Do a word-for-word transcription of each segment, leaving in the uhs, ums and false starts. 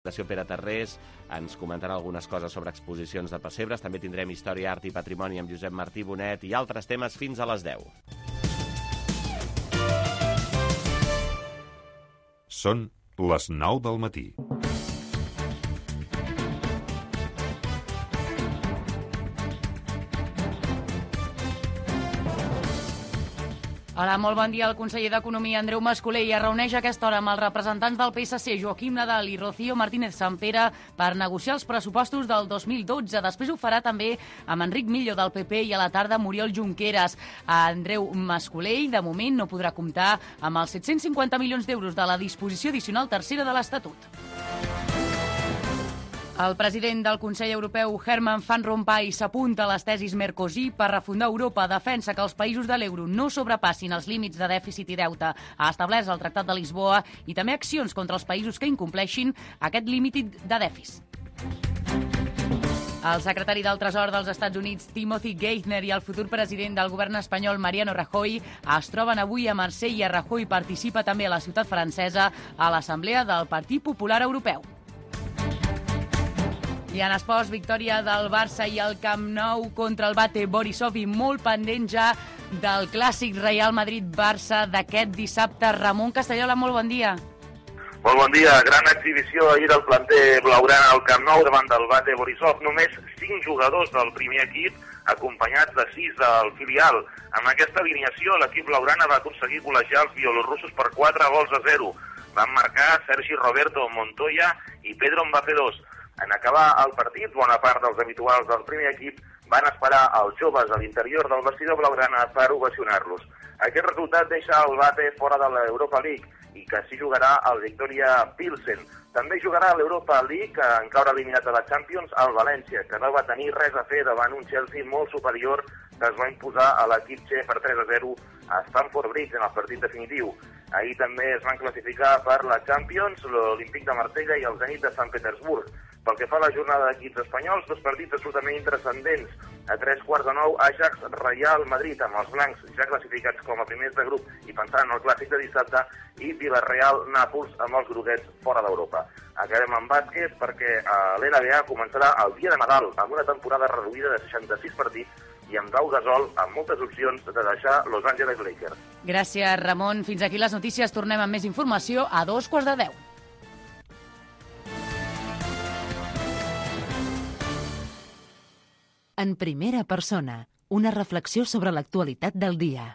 Fundació Pere Tarrés ens comentarà algunes coses sobre exposicions de pessebres. També tindrem història, art i patrimoni amb Josep Martí Bonet i altres temes fins a les deu. Són les nou del matí. Hola, molt bon dia. El conseller d'Economia, Andreu Mas-Colell, es reuneix a aquesta hora amb els representants del P S C, Joaquim Nadal i Rocío Martínez Sampere, per negociar els pressupostos del dos mil dotze. Després ho farà també amb Enric Millo del P P i a la tarda Muriel Junqueras. Andreu Mas-Colell, de moment, no podrà comptar amb els set-cents cinquanta milions d'euros de la disposició addicional tercera de l'Estatut. El president del Consell Europeu, Herman Van Rompuy, s'apunta a les tesis Mercosur per refundar Europa. Defensa que els països de l'euro no sobrepassin els límits de dèficit i deute establerts al Tractat de Lisboa i també accions contra els països que incompleixin aquest límit de dèficit. El secretari del Tresor dels Estats Units, Timothy Geithner, i el futur president del govern espanyol, Mariano Rajoy, es troben avui a Marsella. Rajoy participa també a la ciutat francesa a l'Assemblea del Partit Popular Europeu. I en esports, victòria del Barça i el Camp Nou contra el Bate Borisov i molt pendent ja del clàssic Real Madrid-Barça d'aquest dissabte. Ramon Castellola, molt bon dia. Molt bon dia. Gran exhibició ahir del planter blaugrana al Camp Nou davant del Bate Borisov. Només cinc jugadors del primer equip, acompanyats de sis del filial. Amb aquesta alineació, l'equip blaugrana va aconseguir col·legiar els bielorussos per quatre gols a zero. Van marcar Sergi Roberto Montoya i Pedro Mbappé dos. En acabar el partit, bona part dels habituals del primer equip van esperar els joves a l'interior del vestidor blaugrana per ovacionar-los. Aquest resultat deixa el Bate fora de l'Europa League i que s'hi jugarà el Victoria Pilsen. També jugarà a l'Europa League, en caure eliminat de la Champions, al València, que no va tenir res a fer davant un Chelsea molt superior que es va imposar a l'equip txec per tres a zero a Stamford Bridge en el partit definitiu. Ahir també es van classificar per la Champions l'Olímpic de Marsella i el Zenit de Sant Petersburg. Pel que fa a la jornada d'equips espanyols, dos partits absolutament intranscendents. A tres quarts de nou, Ajax Real Madrid, amb els blancs ja classificats com a primers de grup i pensant en el clàssic de dissabte, i Villarreal Nàpols amb els groguets fora d'Europa. Acabem amb bàsquet perquè l'N B A començarà el dia de Nadal amb una temporada reduïda de seixanta-sis partits i amb Pau Gasol amb moltes opcions de deixar Los Angeles Lakers. Gràcies, Ramon. Fins aquí les notícies. Tornem amb més informació a dos quarts de deu. En primera persona, una reflexió sobre l'actualitat del dia.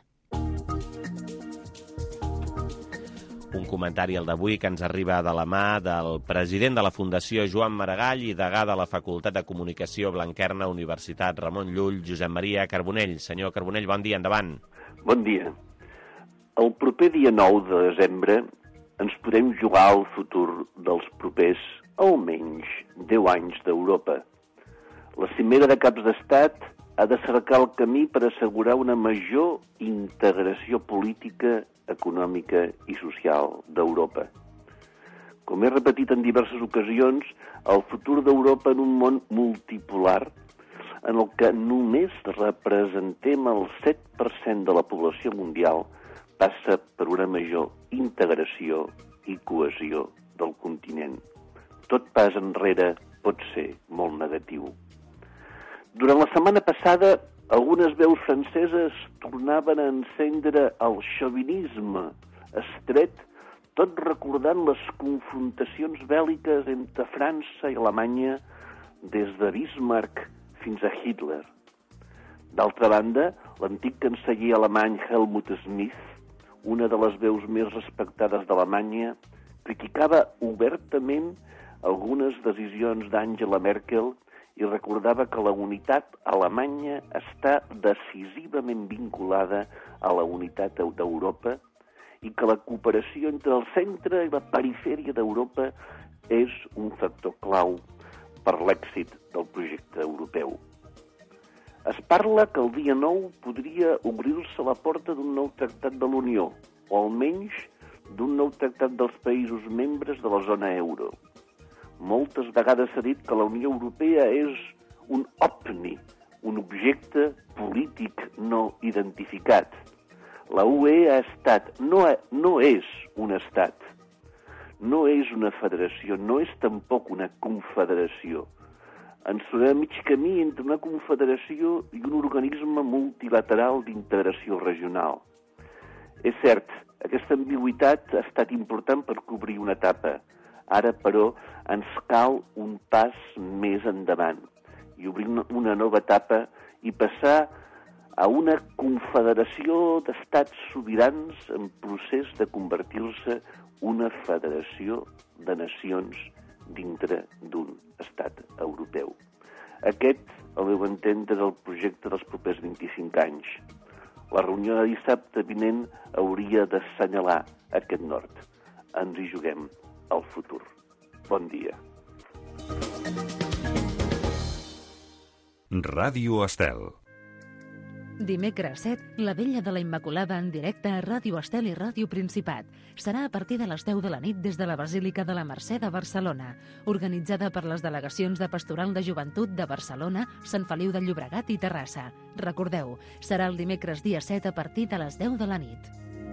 Un comentari, el d'avui, que ens arriba de la mà del president de la Fundació Joan Maragall i degà de la Facultat de Comunicació Blanquerna, Universitat Ramon Llull, Josep Maria Carbonell. Senyor Carbonell, bon dia, endavant. Bon dia. El proper dia nou de desembre ens podem jugar al futur dels propers almenys deu anys d'Europa. La cimera de caps d'estat ha de cercar el camí per assegurar una major integració política, econòmica i social d'Europa. Com he repetit en diverses ocasions, el futur d'Europa en un món multipolar en el que només representem el set per cent de la població mundial passa per una major integració i cohesió del continent. Tot pas enrere pot ser molt negatiu. Durant la setmana passada, algunes veus franceses tornaven a encendre el xovinisme estret, tot recordant les confrontacions bèl·liques entre França i Alemanya des de Bismarck fins a Hitler. D'altra banda, l'antic canceller alemany Helmut Schmidt, una de les veus més respectades d'Alemanya, criticava obertament algunes decisions d'Angela Merkel i recordava que la unitat alemanya està decisivament vinculada a la unitat d'Europa i que la cooperació entre el centre i la perifèria d'Europa és un factor clau per l'èxit del projecte europeu. Es parla que el dia nou podria obrir-se la porta d'un nou tractat de l'Unió, o almenys d'un nou tractat dels països membres de la zona euro. Moltes vegades s'ha dit que la Unió Europea és un ovni, un objecte polític no identificat. La U E ha estat, no, no és un estat. no és una federació, no és tampoc una confederació. Ens trobem a mig camí entre una confederació i un organisme multilateral d'integració regional. És cert, aquesta ambigüitat ha estat important per cobrir una etapa. Ara, però, ens cal un pas més endavant i obrir una nova etapa i passar a una confederació d'estats sobirans en procés de convertir-se una federació de nacions dintre d'un estat europeu. Aquest, al meu entendre, és el projecte dels propers vint-i-cinc anys. La reunió de dissabte vinent hauria d'assenyalar aquest nord. Ens hi juguem al futur. Bon dia. Ràdio Estel. Dimecres set, la Vella de la Immaculada en directe a Ràdio Estel i Ràdio Principat. Serà a partir de les deu de la nit des de la Basílica de la Mercè de Barcelona, organitzada per les delegacions de Pastoral de Joventut de Barcelona, Sant Feliu de Llobregat i Terrassa. Recordeu, serà el dimecres dia set a partir de les deu de la nit.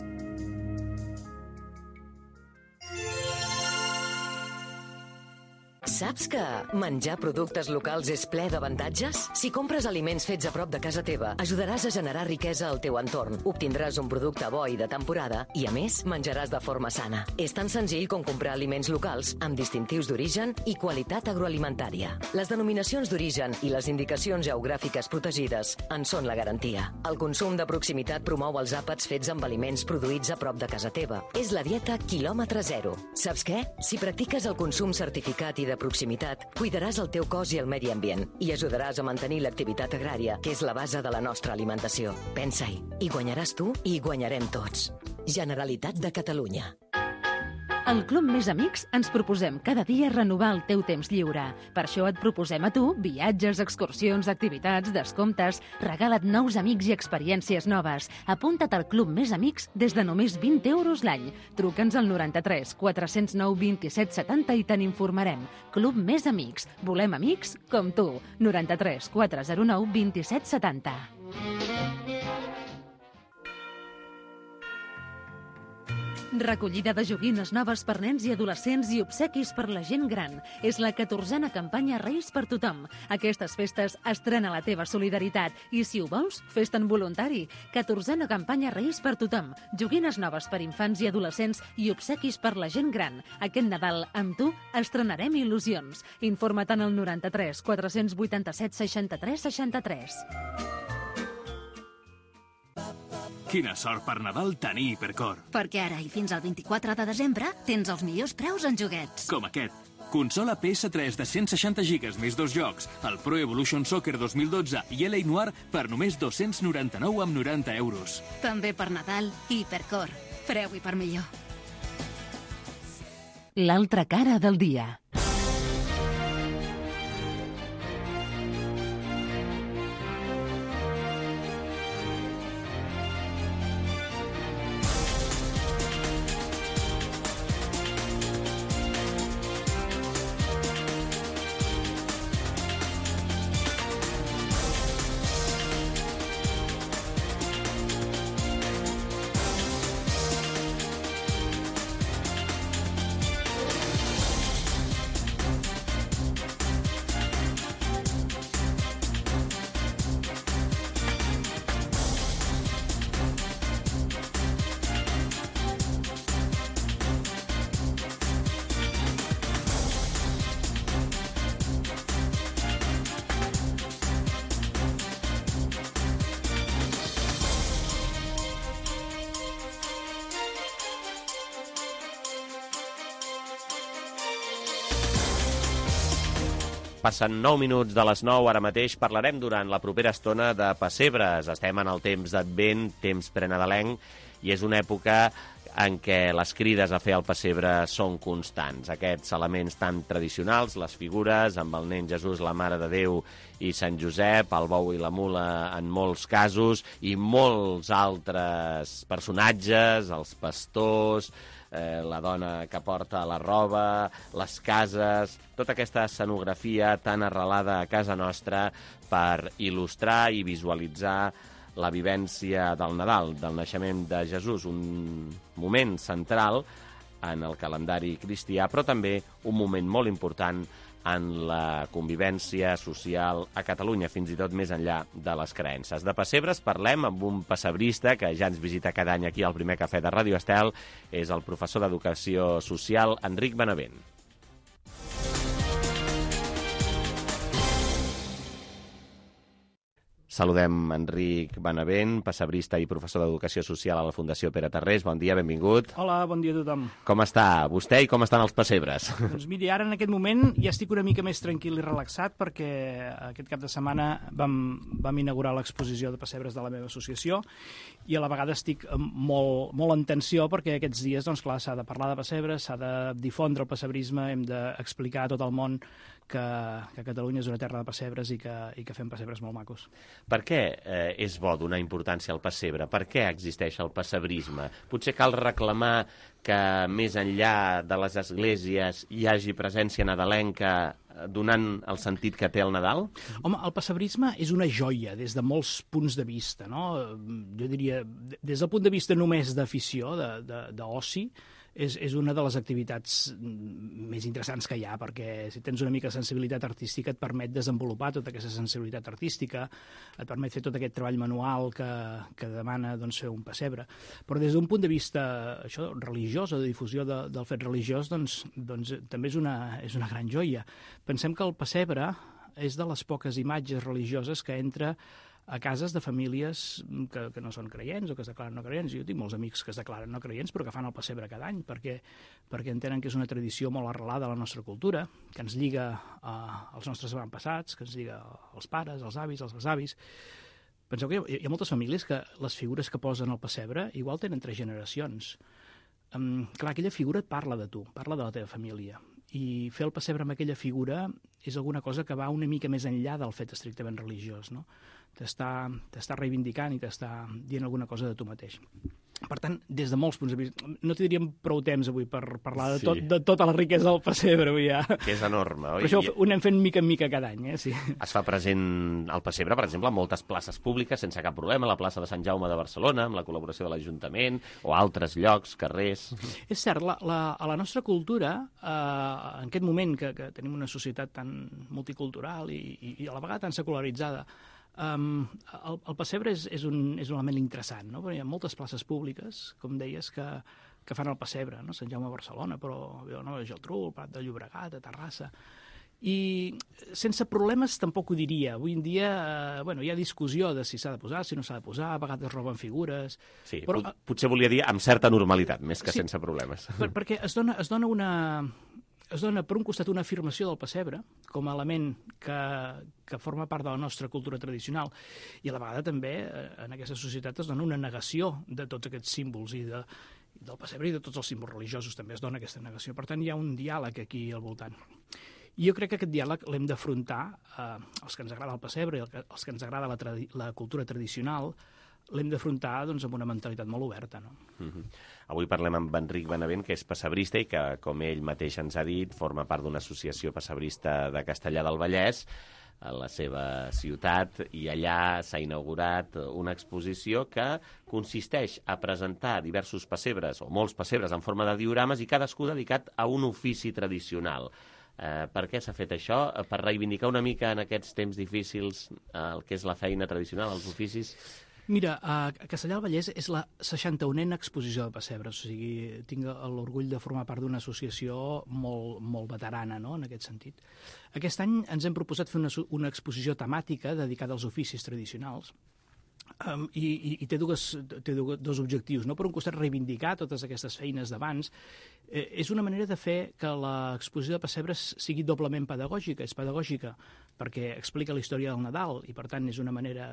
Saps que menjar productes locals és ple d'avantatges? Si compres aliments fets a prop de casa teva, ajudaràs a generar riquesa al teu entorn. Obtindràs un producte bo i de temporada i, a més, menjaràs de forma sana. És tan senzill com comprar aliments locals amb distintius d'origen i qualitat agroalimentària. Les denominacions d'origen i les indicacions geogràfiques protegides en són la garantia. El consum de proximitat promou els àpats fets amb aliments produïts a prop de casa teva. És la dieta quilòmetre zero. Saps què? Si practiques el consum certificat i de proximitat, cuidaràs el teu cos i el medi ambient i ajudaràs a mantenir l'activitat agrària, que és la base de la nostra alimentació. Pensa-hi, hi guanyaràs tu i hi guanyarem tots. Generalitat de Catalunya. Al Club Més Amics ens proposem cada dia renovar el teu temps lliure. Per això et proposem a tu viatges, excursions, activitats, descomptes. Regala't nous amics i experiències noves. Apunta't al Club Més Amics des de només vint euros l'any. Truca'ns al noranta-tres quatre-cents nou vint-i-set setanta i te n'informarem. Club Més Amics. Volem amics com tu. noranta-tres quatre-cents nou vint-i-set setanta. Recollida de joguines noves per nens i adolescents i obsequis per la gent gran. És la catorzena campanya Reis per tothom. Aquestes festes estrena la teva solidaritat i, si ho vols, fes-te'n voluntari. catorzena campanya Reis per tothom. Joguines noves per infants i adolescents i obsequis per la gent gran. Aquest Nadal, amb tu, estrenarem il·lusions. Informa't en el noranta-tres quatre-cents vuitanta-set seixanta-tres seixanta-tres. Quina sort per Nadal tenir Hipercor. Perquè ara i fins al vint-i-quatre de desembre tens els millors preus en joguets. Com aquest. Consola P S tres de cent seixanta gigas més dos jocs, el Pro Evolution Soccer dos mil dotze i L A Noir per només dos-cents noranta-nou amb noranta euros. També per Nadal, Hipercor. Preu i per millor. L'altra cara del dia. Passen nou minuts de les nou, ara mateix parlarem durant la propera estona de pessebres. Estem en el temps d'Advent, temps prenadalenc, i és una època en què les crides a fer el pessebre són constants. Aquests elements tan tradicionals, les figures, amb el nen Jesús, la Mare de Déu i Sant Josep, el bou i la mula en molts casos, i molts altres personatges, els pastors, eh, la dona que porta la roba, les cases, tota aquesta escenografia tan arrelada a casa nostra per il·lustrar i visualitzar la vivència del Nadal, del naixement de Jesús, un moment central en el calendari cristià, però també un moment molt important en la convivència social a Catalunya, fins i tot més enllà de les creences. De pessebres parlem amb un pessebrista que ja ens visita cada any aquí al primer cafè de Ràdio Estel, és el professor d'Educació Social, Enric Benavent. Saludem Enric Benavent, pessebrista i professor d'Educació Social a la Fundació Pere Tarrés. Bon dia, benvingut. Hola, bon dia a tothom. Com està vostè i com estan els pessebres? Doncs miri, ara en aquest moment ja estic una mica més tranquil i relaxat perquè aquest cap de setmana vam, vam inaugurar l'exposició de pessebres de la meva associació i a la vegada estic molt, molt en tensió perquè aquests dies, doncs clar, s'ha de parlar de pessebres, s'ha de difondre el pessebrisme, hem d'explicar a tot el món que, que Catalunya és una terra de pessebres i que, i que fem pessebres molt macos. Per què eh, és bo donar importància al pessebre? Per què existeix el pessebrisme? Potser cal reclamar que més enllà de les esglésies hi hagi presència nadalenca donant el sentit que té el Nadal? Home, el pessebrisme és una joia des de molts punts de vista, no? Jo diria, des del punt de vista només d'afició, d'oci, és, és una de les activitats més interessants que hi ha, perquè si tens una mica de sensibilitat artística et permet desenvolupar tota aquesta sensibilitat artística, et permet fer tot aquest treball manual que, que demana doncs, fer un pessebre. Però des d'un punt de vista això, religiós o de difusió de, del fet religiós, doncs, doncs també és una, és una gran joia. Pensem que el pessebre és de les poques imatges religioses que entra a cases de famílies que, que no són creients o que es declaren no creients. Jo tinc molts amics que es declaren no creients però que fan el pessebre cada any perquè, perquè entenen que és una tradició molt arrelada a la nostra cultura, que ens lliga uh, als nostres avantpassats, que ens lliga als pares, als avis, als besavis. Penseu que hi ha, hi ha moltes famílies que les figures que posen al pessebre igual tenen tres generacions. Um, clar, aquella figura et parla de tu, parla de la teva família. I fer el pessebre amb aquella figura és alguna cosa que va una mica més enllà del fet estrictament religiós, no? T'està reivindicant i t'està dient alguna cosa de tu mateix. Per tant, des de molts punts de vista, no tindríem prou temps avui per parlar de, tot, de tota la riquesa del pessebre. Avui ja. Que és enorme, oi? Però això ho anem fent mica en mica cada any. Eh? Sí. Es fa present el pessebre, per exemple, a moltes places públiques, sense cap problema, a la plaça de Sant Jaume de Barcelona, amb la col·laboració de l'Ajuntament, o altres llocs, carrers. És cert, la, la, a la nostra cultura, eh, en aquest moment que, que tenim una societat tan multicultural i, i, i a la vegada tan secularitzada, Um, el, el pessebre és, és, un, és un element interessant, no? Perquè hi ha moltes places públiques, com deies, que, que fan el pessebre, no? Sant Jaume a Barcelona, però no, a Geltrú, el Prat de Llobregat, a Terrassa. I sense problemes tampoc ho diria. Avui en dia eh, bueno, hi ha discussió de si s'ha de posar, si no s'ha de posar, a vegades roben figures... Sí, però, potser volia dir amb certa normalitat, més que sí, sense problemes. Per, perquè es dona, es dona una... Es dona, per un costat, una afirmació del pessebre com a element que, que forma part de la nostra cultura tradicional i a la vegada també en aquesta societat es dona una negació de tots aquests símbols i de, del pessebre i de tots els símbols religiosos també es dona aquesta negació. Per tant, hi ha un diàleg aquí al voltant. I jo crec que aquest diàleg l'hem d'afrontar, eh, els que ens agrada el pessebre i els que ens agrada la, la cultura tradicional, l'hem d'afrontar doncs, amb una mentalitat molt oberta. No? Mm-hmm. Avui parlem amb Enric Benavent, que és pessebrista i que, com ell mateix ens ha dit, forma part d'una associació pessebrista de Castellar del Vallès, a la seva ciutat, i allà s'ha inaugurat una exposició que consisteix a presentar diversos pessebres, o molts pessebres en forma de diorames, i cadascú dedicat a un ofici tradicional. Eh, per què s'ha fet això? Per reivindicar una mica en aquests temps difícils eh, el que és la feina tradicional, els oficis? Mira, a Castellar del Vallès és la seixanta-unena exposició de pessebres, o sigui, tinc l'orgull de formar part d'una associació molt, molt veterana, no?, en aquest sentit. Aquest any ens hem proposat fer una, una exposició temàtica dedicada als oficis tradicionals, Um, i, i, i té, dues, té dos objectius, no? Per un costat reivindicar totes aquestes feines d'abans. Eh, és una manera de fer que l'exposició de pessebres sigui doblement pedagògica. És pedagògica perquè explica la història del Nadal i per tant és una manera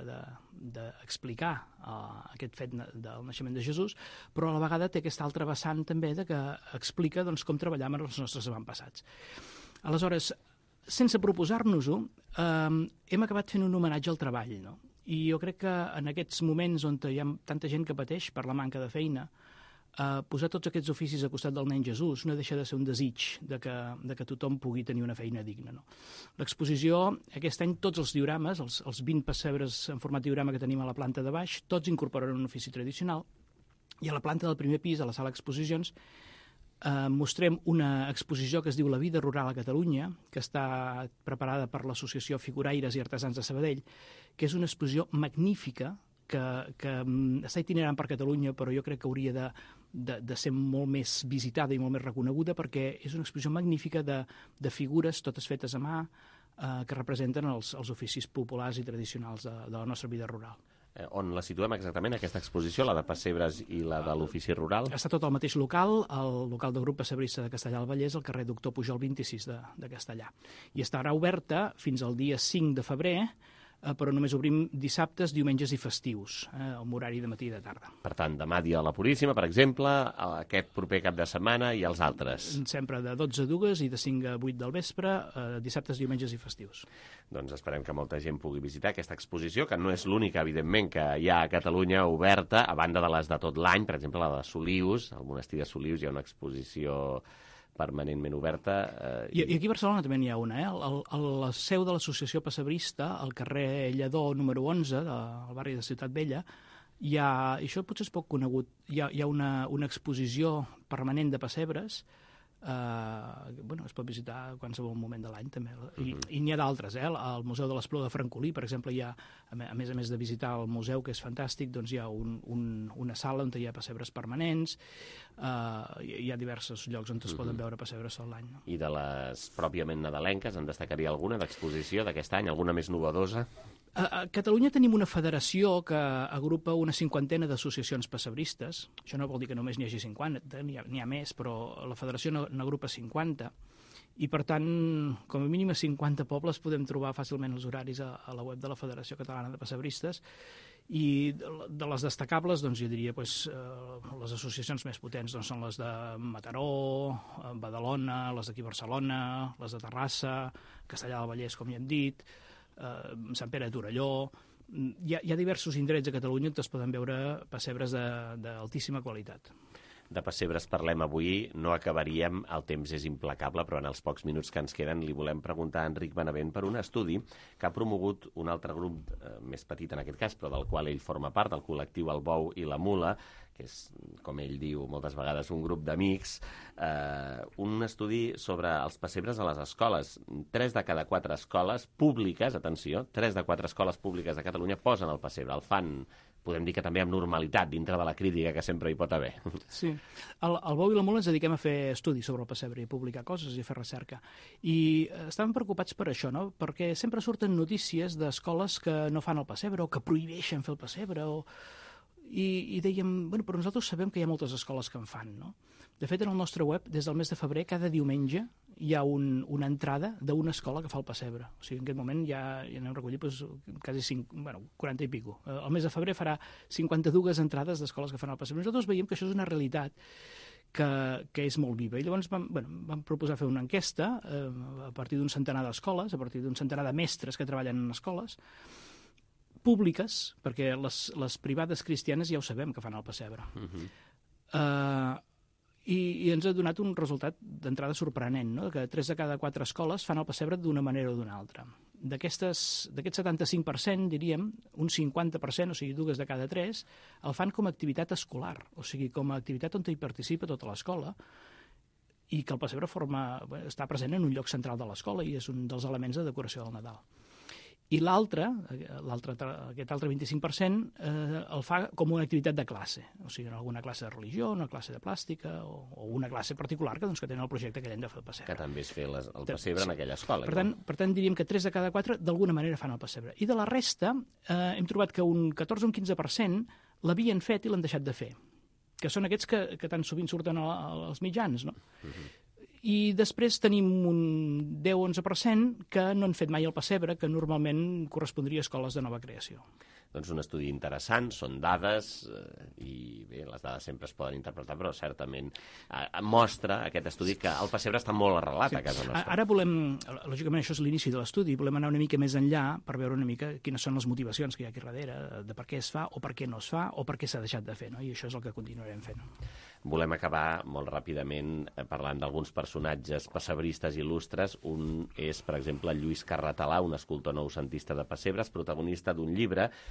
d'explicar de, de uh, aquest fet del naixement de Jesús, però a la vegada té aquesta altra vessant també de que explica doncs, com treballar amb els nostres avantpassats. Aleshores, sense proposar-nos-ho, eh, hem acabat fent un homenatge al treball, no? I jo crec que en aquests moments on hi ha tanta gent que pateix per la manca de feina, eh, posar tots aquests oficis a costat del nen Jesús no deixa de ser un desig de que, de que tothom pugui tenir una feina digna. No? L'exposició, aquest any, tots els diorames, els, els vint pessebres en format diorama que tenim a la planta de baix, tots incorporen un ofici tradicional, i a la planta del primer pis, a la sala d'exposicions, eh, mostrem una exposició que es diu La vida rural a Catalunya, que està preparada per l'Associació Figuraires i Artesans de Sabadell, que és una exposició magnífica, que, que està itinerant per Catalunya, però jo crec que hauria de, de, de ser molt més visitada i molt més reconeguda, perquè és una exposició magnífica de, de figures, totes fetes a mà, eh, que representen els, els oficis populars i tradicionals de, de la nostra vida rural. Eh, on la situem exactament, aquesta exposició, la de Pessebres i la de l'ofici rural? Està tot al mateix local, el local del grup pessebrista de Castellar del Vallès, al carrer Doctor Pujol vint-i-sis de, de Castellar. I estarà oberta fins al dia cinc de febrer, eh, però només obrim dissabtes, diumenges i festius, eh, amb horari de matí i de tarda. Per tant, demà dia de la Puríssima, per exemple, aquest proper cap de setmana i els altres. Sempre de dotze a dues i de cinc a vuit del vespre, eh, dissabtes, diumenges i festius. Doncs esperem que molta gent pugui visitar aquesta exposició, que no és l'única, evidentment, que hi ha a Catalunya oberta, a banda de les de tot l'any, per exemple, la de Solius, al monestir de Solius hi ha una exposició permanentment oberta. Eh, I... I aquí a Barcelona també n'hi ha una, eh? El, el, la seu de l'Associació Pessebrista, al carrer Lledó número onze, del barri de Ciutat Vella, hi ha, i això potser és poc conegut, hi ha, hi ha una, una exposició permanent de pessebres. Uh, bueno, es pot visitar a qualsevol moment de l'any també, i, uh-huh. i n'hi ha d'altres, eh? Al Museu de l'Esplor de Francolí, per exemple, hi ha, a més a més de visitar el museu, que és fantàstic, doncs hi ha un, un, una sala on hi ha pessebres permanents, uh, hi ha diversos llocs on es uh-huh. poden veure pessebres tot l'any, no? I de les pròpiament nadalenques, en destacaria alguna d'exposició d'aquest any, alguna més novedosa? A Catalunya tenim una federació que agrupa una cinquantena d'associacions pessebristes. Això no vol dir que només n'hi hagi cinquanta, n'hi ha, n'hi ha més, però la federació n'agrupa cinquanta. I, per tant, com a mínim a cinquanta pobles podem trobar fàcilment els horaris a, a la web de la Federació Catalana de Pessebristes. I de les destacables, doncs, jo diria, pues, eh, les associacions més potents doncs, són les de Mataró, Badalona, les d'aquí a Barcelona, les de Terrassa, Castellar del Vallès, com ja hem dit, Uh, Sant Pere de Torelló. Hi ha, hi ha diversos indrets a Catalunya on es poden veure pessebres d'altíssima qualitat. De pessebres parlem avui, no acabaríem, el temps és implacable, però en els pocs minuts que ens queden li volem preguntar a Enric Benavent per un estudi que ha promogut un altre grup, eh, més petit en aquest cas, però del qual ell forma part, del col·lectiu El Bou i la Mula, que és, com ell diu moltes vegades, un grup d'amics, eh, un estudi sobre els pessebres a les escoles. Tres de cada quatre escoles públiques, atenció, tres de quatre escoles públiques de Catalunya posen el pessebre, el fan, podem dir que també amb normalitat, dintre de la crítica que sempre hi pot haver. Sí. Al, al Bou i la Mula ens dediquem a fer estudis sobre el pessebre i publicar coses i fer recerca. I estàvem preocupats per això, no? Perquè sempre surten notícies d'escoles que no fan el pessebre o que prohibeixen fer el pessebre o... I, i dèiem, bueno, però nosaltres sabem que hi ha moltes escoles que en fan, no? De fet, en el nostre web, des del mes de febrer, cada diumenge hi ha un, una entrada d'una escola que fa el pessebre. O sigui, en aquest moment ja, ja n'hem recollit pues, quasi cinc, bueno, quaranta i pico. El mes de febrer farà cinquanta-dues entrades d'escoles que fan el pessebre. Nosaltres veiem que això és una realitat que, que és molt viva. I llavors vam, bueno, vam proposar fer una enquesta eh, a partir d'un centenar d'escoles, a partir d'un centenar de mestres que treballen en escoles, públiques, perquè les, les privades cristianes ja ho sabem que fan el pessebre. Uh-huh. uh, i, I ens ha donat un resultat d'entrada sorprenent, no? Que tres de cada quatre escoles fan el pessebre d'una manera o d'una altra. D'aquest setanta-cinc per cent, diríem, un cinquanta per cent, o sigui, dues de cada tres, el fan com a activitat escolar, o sigui, com a activitat on hi participa tota l'escola, i que el pessebre forma, està present en un lloc central de l'escola i és un dels elements de decoració del Nadal. I l'altre, aquest altre vint-i-cinc per cent, eh, el fa com una activitat de classe, o sigui, en alguna classe de religió, una classe de plàstica o, o una classe particular que, doncs, que tenen el projecte que han de fer el pessebre. Que també és fer les, el pessebre sí. en aquella escola. Per tant, no? per tant, diríem que tres de cada quatre d'alguna manera fan el pessebre. I de la resta, eh, hem trobat que un catorze o un quinze per cent l'havien fet i l'han deixat de fer, que són aquests que, que tan sovint surten als mitjans, no? Uh-huh. I després tenim un deu o onze per cent que no han fet mai el pessebre, que normalment correspondria a escoles de nova creació. Doncs un estudi interessant, són dades, eh, i bé, les dades sempre es poden interpretar, però certament eh, mostra aquest estudi que el pessebre està molt arrelat sí. a casa nostra. Ara volem, lògicament això és l'inici de l'estudi, volem anar una mica més enllà per veure una mica quines són les motivacions que hi ha aquí darrere, de per què es fa o per què no es fa o per què s'ha deixat de fer, no? I això és el que continuarem fent. Volem acabar molt ràpidament parlant d'alguns personatges pessebristes il·lustres. Un és, per exemple, Lluís Carratalà, un escultor noucentista de pessebres, protagonista d'un llibre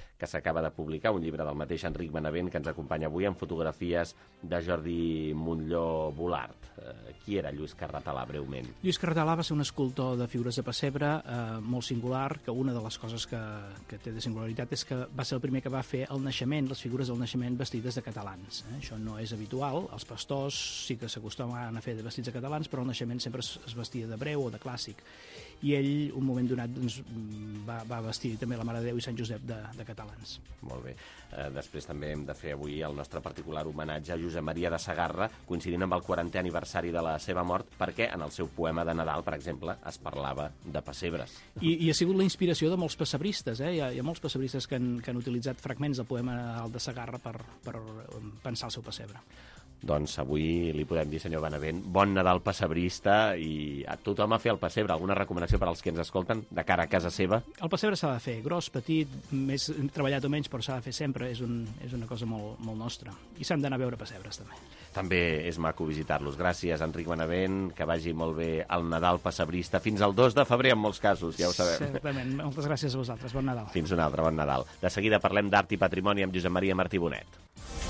que s'acaba de publicar, un llibre del mateix Enric Benavent, que ens acompanya avui amb fotografies de Jordi Montlló Volart. Eh, qui era Lluís Carratalà, breument? Lluís Carratalà va ser un escultor de figures de pessebre eh, molt singular, que una de les coses que, que té de singularitat és que va ser el primer que va fer el naixement, les figures del naixement vestides de catalans. Eh? Això no és habitual, els pastors sí que s'acostumen a fer de vestits de catalans, però el naixement sempre es, es vestia de breu o de clàssic. I ell, un moment donat, doncs, va, va vestir també la Mare de Déu i Sant Josep de, de catalans. Molt bé. Eh, després també hem de fer avui el nostre particular homenatge a Josep Maria de Sagarra, coincidint amb el quarantè aniversari de la seva mort, perquè en el seu poema de Nadal, per exemple, es parlava de pessebres. I, i ha sigut la inspiració de molts pessebristes. Eh? Hi, ha, hi ha molts pessebristes que han, que han utilitzat fragments del poema Nadal de Sagarra per, per pensar el seu pessebre. Doncs avui li podem dir, senyor Benavent, bon Nadal pessebrista i a tothom a fer el pessebre. Alguna recomanació per als que ens escolten de cara a casa seva? El pessebre s'ha de fer, gros, petit, més treballat o menys, però s'ha de fer sempre, és, un, és una cosa molt, molt nostra. I s'han d'anar a veure pessebres, també. També és maco visitar-los. Gràcies, Enric Benavent, que vagi molt bé el Nadal pessebrista. Fins al dos de febrer, en molts casos, ja ho sabem. Certament. Moltes gràcies a vosaltres. Bon Nadal. Fins un altre, bon Nadal. De seguida parlem d'art i patrimoni amb Josep Maria Martí Bonet.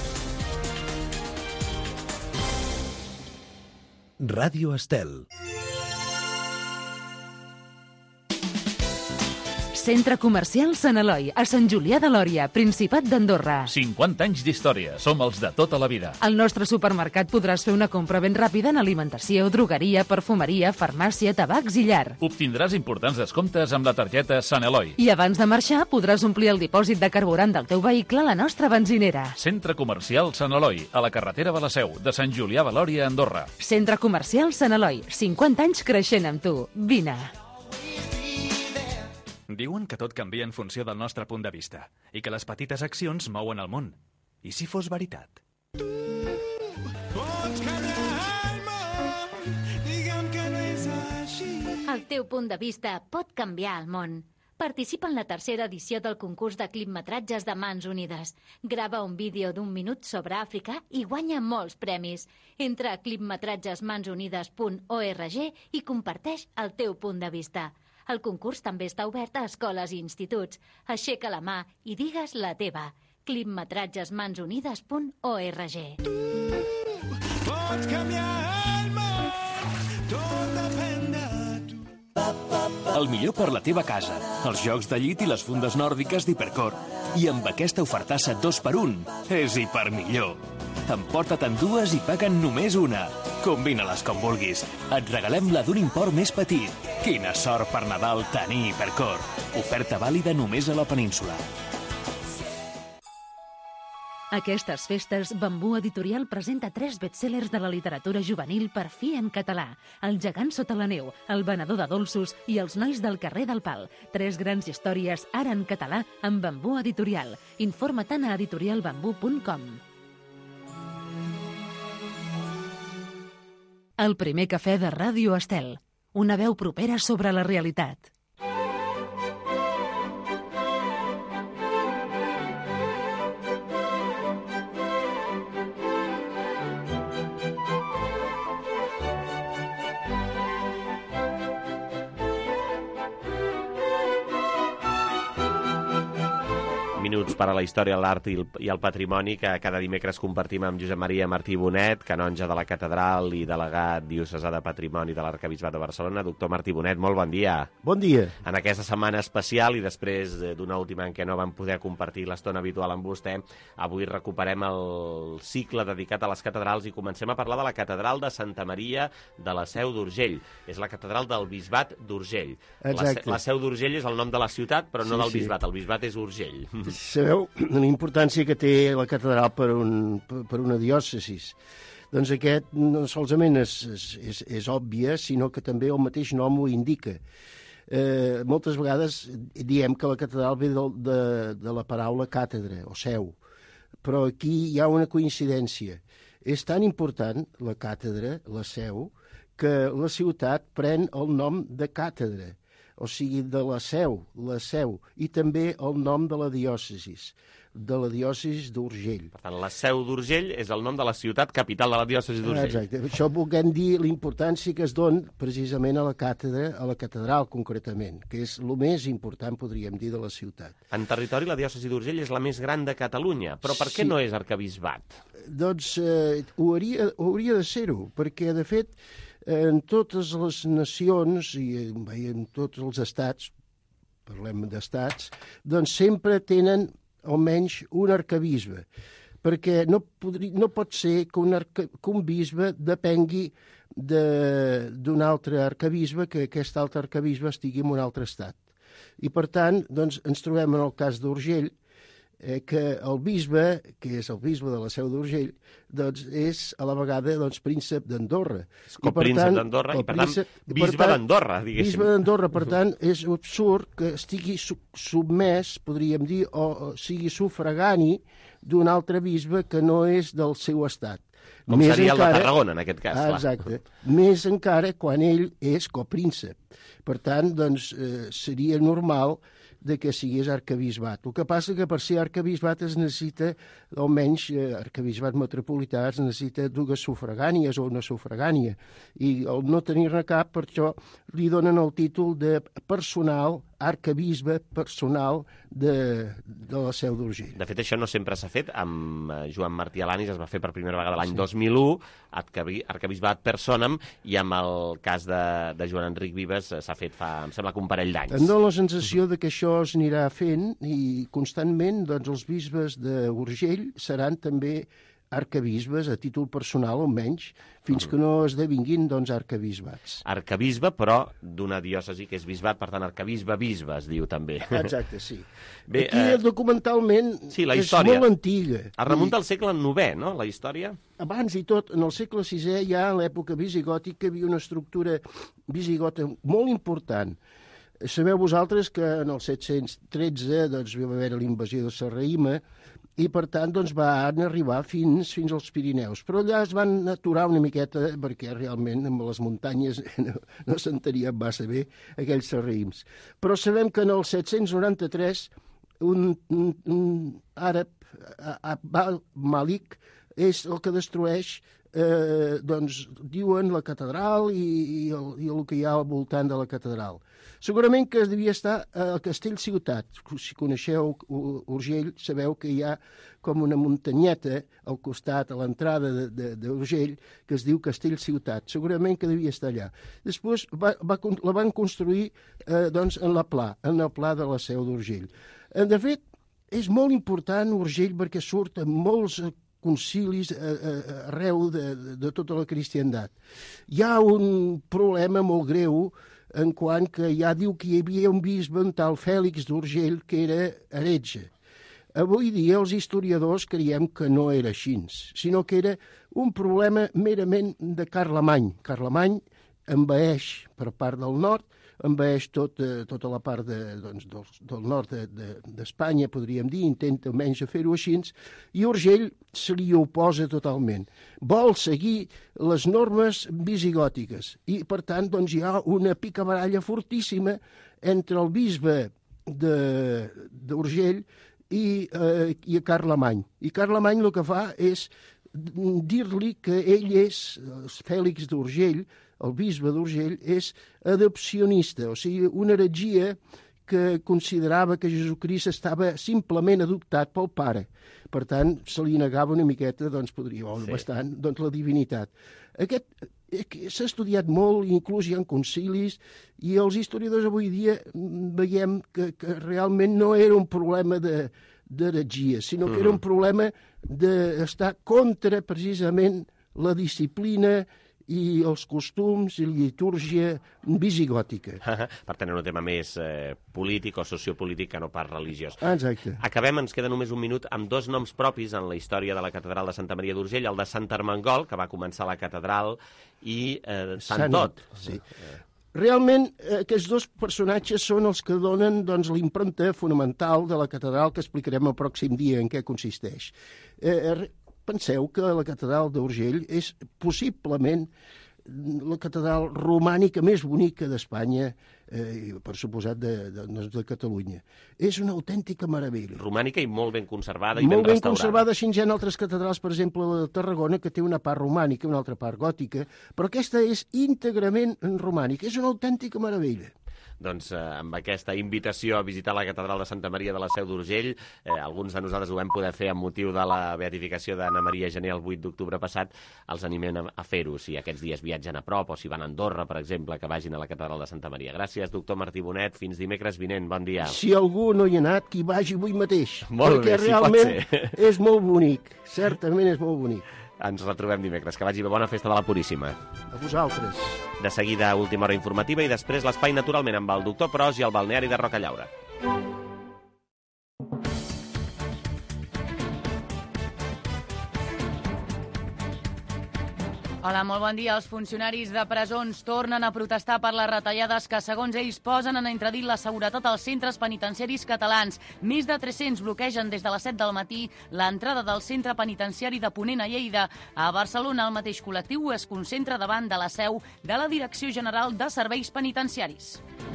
Ràdio Estel. Centre Comercial Sant Eloi, a Sant Julià de Lòria, Principat d'Andorra. cinquanta anys d'història, som els de tota la vida. Al nostre supermercat podràs fer una compra ben ràpida en alimentació, drogueria, perfumeria, farmàcia, tabacs i llar. Obtindràs importants descomptes amb la targeta Sant Eloi. I abans de marxar podràs omplir el dipòsit de carburant del teu vehicle a la nostra benzinera. Centre Comercial Sant Eloi, a la carretera de la Seu, de Sant Julià de Lòria, Andorra. Centre Comercial Sant Eloi, cinquanta anys creixent amb tu. Vine. Diuen que tot canvia en funció del nostre punt de vista i que les petites accions mouen el món. I si fos veritat? El teu punt de vista pot canviar el món. Participa en la tercera edició del concurs de clipmetratges de Mans Unides. Grava un vídeo d'un minut sobre Àfrica i guanya molts premis. Entra a clipmetratges mans unides punt org i comparteix el teu punt de vista. El concurs també està obert a escoles i instituts. Aixeca la mà i digues la teva. clipmetratges mans unides punt org. Tu pots canviar el món, tot depèn de tu. El millor per la teva casa, els jocs de llit i les fundes nòrdiques d'Hipercor. I amb aquesta ofertassa dos per un, és hipermillor. Emporta-te'n dues i paguen només una. Combina-les com vulguis. Et regalem la d'un import més petit. Quina sort per Nadal tenir Hipercor. Oferta vàlida només a la península. Aquestes festes, Bambú Editorial presenta tres bestsellers de la literatura juvenil per fi en català. El gegant sota la neu, El venedor de dolços i Els nois del carrer del Pal. Tres grans històries ara en català amb Bambú Editorial. Informa-te'n a editorial bambú punt com. El primer cafè de Ràdio Estel. Una veu propera sobre la realitat. Minuts per a la història, l'art i el, i el patrimoni que cada dimecres compartim amb Josep Maria Martí Bonet, canonge de la catedral i delegat diocesà de patrimoni de l'Arquebisbat de Barcelona. Doctor Martí Bonet, molt bon dia. Bon dia. En aquesta setmana especial i després d'una última en què no vam poder compartir l'estona habitual amb vostè, avui recuperem el cicle dedicat a les catedrals i comencem a parlar de la catedral de Santa Maria de la Seu d'Urgell. És la catedral del Bisbat d'Urgell. Exacte. La, la Seu d'Urgell és el nom de la ciutat, però no sí, del sí. Bisbat. El Bisbat és Urgell. Sabeu la importància que té la catedral per, un, per una diòcesi? Doncs aquest no solament és, és, és òbvia, sinó que també el mateix nom ho indica. Eh, moltes vegades diem que la catedral ve de, de, de la paraula càtedra o seu, però aquí hi ha una coincidència. És tan important la càtedra, la seu, que la ciutat pren el nom de càtedra, o sigui, de la seu, la seu, i també el nom de la diòcesi. de la diòcesi d'Urgell. Per tant, la Seu d'Urgell és el nom de la ciutat capital de la diòcesi d'Urgell. Exacte. Això volguem dir l'importància que es dona precisament a la càtedra, a la catedral concretament, que és el més important, podríem dir, de la ciutat. En territori, la diòcesi d'Urgell és la més gran de Catalunya, però per què Sí. no és arquebisbat? Doncs eh, ho hauria, hauria de ser-ho, perquè, de fet, en totes les nacions i bé, en tots els estats, parlem d'estats, doncs sempre tenen almenys un arquebisbe, perquè no, podri, no pot ser que un, arca, que un bisbe depengui d'un altre arquebisbe, que aquest altre arquebisbe estigui en un altre estat. I, per tant, doncs, ens trobem en el cas d'Urgell, eh, que el bisbe, que és el bisbe de la Seu d'Urgell, doncs és a la vegada doncs, príncep d'Andorra. És com príncep d'Andorra i, per tant, bisbe d'Andorra, diguéssim. Bisbe d'Andorra, per tant, és absurd que estigui submès, podríem dir, o sigui sufragani d'un altre bisbe que no és del seu estat. Com Més seria encara, el de Tarragona, en aquest cas. Ah, exacte. Clar. Més encara quan ell és copríncep. Per tant, doncs, eh, seria normal de que sigués arquebisbat. El que passa que per ser arquebisbat es necessita, almenys eh, arquebisbat metropolità, es necessita dues sufragànies o una sufragània. I el no tenir-ne cap, per això li donen el títol de personal, arquebisbe personal de, de la Seu d'Urgell. De fet, això no sempre s'ha fet. Amb Joan Martí Alanis es va fer per primera vegada l'any sí. dos mil u, arquebisbat personam, i amb el cas de, de Joan Enric Vives s'ha fet fa, em sembla, que un parell d'anys. Em dóna la sensació de que això es anirà fent i constantment doncs, els bisbes d'Urgell seran també arquebisbes a títol personal, almenys, fins que no esdevinguin doncs, arquebisbats. Arquebisbe, però d'una diòcesi que és bisbat, per tant, arquebisbe-bisbe, es diu també. Exacte, sí. Bé, Aquí, eh... documentalment, sí, la és història. molt antiga. Es remunta al segle novè, no?, la història? Abans i tot, en el segle sisè, ja en l'època visigòtica, hi havia una estructura visigota molt important. Sabeu vosaltres que en el set-cents tretze doncs, va haver la invasió de Sarraïma i, per tant, doncs, van arribar fins, fins als Pirineus. Però allà es van aturar una miqueta perquè realment amb les muntanyes no, no s'entenien massa bé aquells sarraïms. Però sabem que en el set-cents noranta-tres un, un, un àrab, Abd Malik, és el que destrueix eh, doncs, diuen la catedral i, i, el, i el que hi ha al voltant de la catedral. Segurament que devia estar a Castellciutat. Si coneixeu Urgell, sabeu que hi ha com una muntanyeta al costat, a l'entrada d'Urgell, que es diu Castellciutat. Segurament que devia estar allà. Després va, va, la van construir eh, doncs, en la Pla, en el Pla de la Seu d'Urgell. Eh, de fet, és molt important Urgell perquè surt en molts concilis arreu de, de, de tota la cristiandat. Hi ha un problema molt greu en quant que ja diu que hi havia un bisbe, un tal Fèlix d'Urgell, que era heretge. Avui dia els historiadors creiem que no era així, sinó que era un problema merament de Carlemany. Carlemany envaeix per part del nord, envaeix tot, eh, tota la part de, doncs, del, del nord d'Espanya, de, de, podríem dir, intenta almenys fer-ho així, i Urgell se li oposa totalment. Vol seguir les normes visigòtiques i, per tant, doncs, hi ha una picabaralla fortíssima entre el bisbe d'Urgell i, eh, i Carlemany. I Carlemany el que fa és dir-li que ell és, Fèlix d'Urgell, el bisbe d'Urgell, és adopcionista, o sigui, una heretgia que considerava que Jesucrist estava simplement adoptat pel pare. Per tant, se li negava una miqueta, doncs podria, o sí. bastant, doncs la divinitat. Aquest s'ha estudiat molt, inclús hi ha concilis, i els historiadors avui dia veiem que, que realment no era un problema de d'heretgia, sinó que era un problema d'estar contra precisament la disciplina i els costums i la litúrgia visigòtica. Per tenir un tema més eh, polític o sociopolític que no pas religiós. Ah, exacte. Acabem, ens queda només un minut, amb dos noms propis en la història de la catedral de Santa Maria d'Urgell, el de Sant Ermengol, que va començar la catedral, i eh, Sant, Sant Tot. Sí. Realment, aquests dos personatges són els que donen doncs, l'impronta fonamental de la catedral, que explicarem el pròxim dia en què consisteix. Eh, penseu que la catedral d'Urgell és possiblement la catedral romànica més bonica d'Espanya, eh, per suposat de, de, de Catalunya. És una autèntica meravella. Romànica i molt ben conservada i molt ben ben restaurada. conservada, així hi ha altres catedrals, per exemple, la de Tarragona, que té una part romànica, una altra part gòtica, però aquesta és íntegrament romànica. És una autèntica meravella. Doncs eh, amb aquesta invitació a visitar la catedral de Santa Maria de la Seu d'Urgell, eh, alguns de nosaltres ho vam poder fer amb motiu de la beatificació d'Anna Maria Gené el vuit d'octubre passat, els animem a, a fer-ho, si aquests dies viatgen a prop o si van a Andorra, per exemple, que vagin a la catedral de Santa Maria. Gràcies, doctor Martí Bonet. Fins dimecres vinent. Bon dia. Si algú no hi ha anat, que hi vagi avui mateix. Molt perquè bé, si realment pot ser. És molt bonic. Certament és molt bonic. Ens retrobem dimecres. Que vagi bé. Bona festa de la Puríssima. A vosaltres. De seguida, última hora informativa i després l'espai naturalment amb el doctor Pros i el balneari de Rocallaura. Hola, molt bon dia. Els funcionaris de presons tornen a protestar per les retallades que, segons ells, posen en entredit la seguretat als centres penitenciaris catalans. Més de tres-cents bloquegen des de les set del matí l'entrada del centre penitenciari de Ponent a Lleida. A Barcelona, el mateix col·lectiu es concentra davant de la seu de la Direcció General de Serveis Penitenciaris.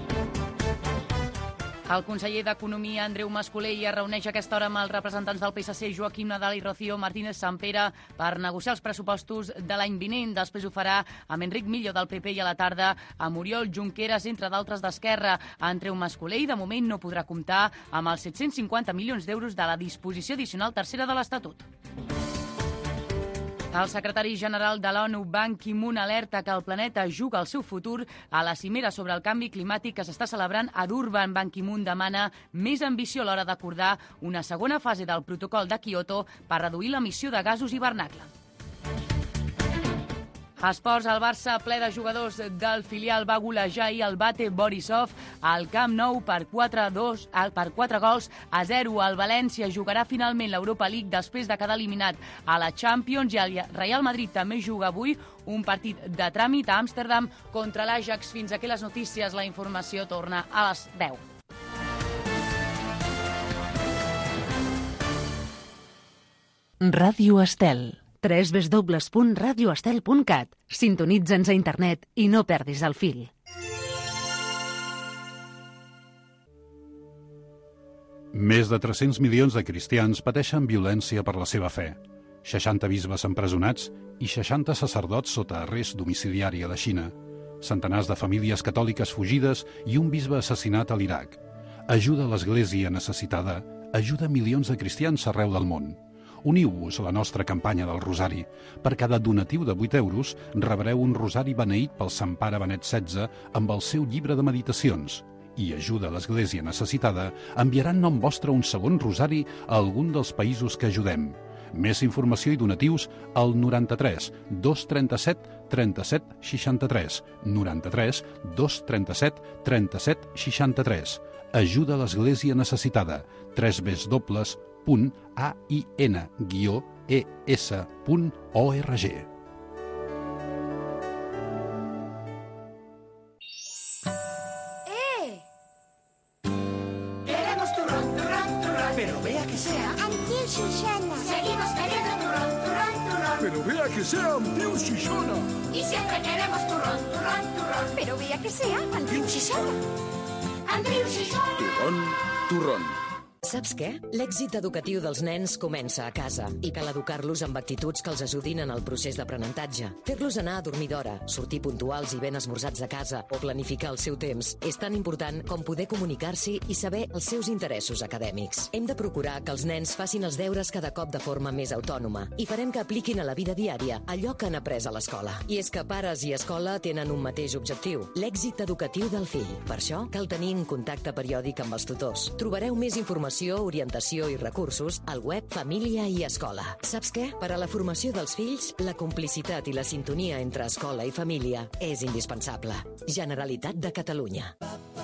El conseller d'Economia, Andreu Mas-Colell, es reuneix a aquesta hora amb els representants del P S C, Joaquim Nadal i Rocío Martínez Sampere, per negociar els pressupostos de l'any vinent. Després ho farà amb Enric Millo del P P i a la tarda amb Oriol Junqueras, entre d'altres d'Esquerra. Andreu Mas-Colell, de moment, no podrà comptar amb els set-cents cinquanta milions d'euros de la disposició addicional tercera de l'Estatut. El secretari general de l'ONU, Ban Ki-moon, alerta que el planeta juga el seu futur a la cimera sobre el canvi climàtic que s'està celebrant a Durban. Ban Ki-moon demana més ambició a l'hora d'acordar una segona fase del protocol de Kyoto per reduir l'emissió de gasos hivernacle. Esports, el Barça, ple de jugadors del filial, va golejar ahir el Bate Borisov al Camp Nou per quatre gols a zero. El València jugarà finalment l'Europa League després de quedar eliminat a la Champions, i el Real Madrid també juga avui un partit de tràmit a Amsterdam contra l'Ajax. Fins aquí les notícies. La informació torna a les deu. Ràdio Estel. w w w punt radio estel punt cat. Sintonitza'ns a internet i no perdis el fil. Més de tres-cents milions de cristians pateixen violència per la seva fe. seixanta bisbes empresonats i seixanta sacerdots sota arrest domiciliari a la Xina. Centenars de famílies catòliques fugides i un bisbe assassinat a l'Iraq. Ajuda a l'Església necessitada, ajuda milions de cristians arreu del món. Uniu-vos a la nostra campanya del Rosari. Per cada donatiu de vuit euros rebreu un rosari beneït pel Sant Pare Benet setze amb el seu llibre de meditacions. I ajuda a l'Església necessitada enviarà en nom vostre un segon rosari a algun dels països que ajudem. Més informació i donatius al noranta-tres dos trenta-set trenta-set seixanta-tres. noranta-tres dos trenta-set trenta-set seixanta-tres. Ajuda a l'Església necessitada. tres w punt a i n guió e s punt org. ¡Eh! Queremos turrón, turrón, turrón. Pero vea que sea Antiu Susana. Seguimos queriendo turrón, turrón, turrón. Pero vea que sea Antiu Susana. Y siempre queremos turrón, turrón, turrón. Pero vea que sea Antiu Susana. Antiu Susana. Turrón, turrón. Saps què? L'èxit educatiu dels nens comença a casa i cal educar-los amb actituds que els ajudin en el procés d'aprenentatge. Fer-los anar a dormir d'hora, sortir puntuals i ben esmorzats a casa o planificar el seu temps és tan important com poder comunicar-s'hi i saber els seus interessos acadèmics. Hem de procurar que els nens facin els deures cada cop de forma més autònoma i farem que apliquin a la vida diària allò que han après a l'escola. I és que pares i escola tenen un mateix objectiu, l'èxit educatiu del fill. Per això cal tenir un contacte periòdic amb els tutors. Trobareu més informació, orientació i recursos al web Família i Escola. Saps què? Per a la formació dels fills, la complicitat i la sintonia entre escola i família és indispensable. Generalitat de Catalunya.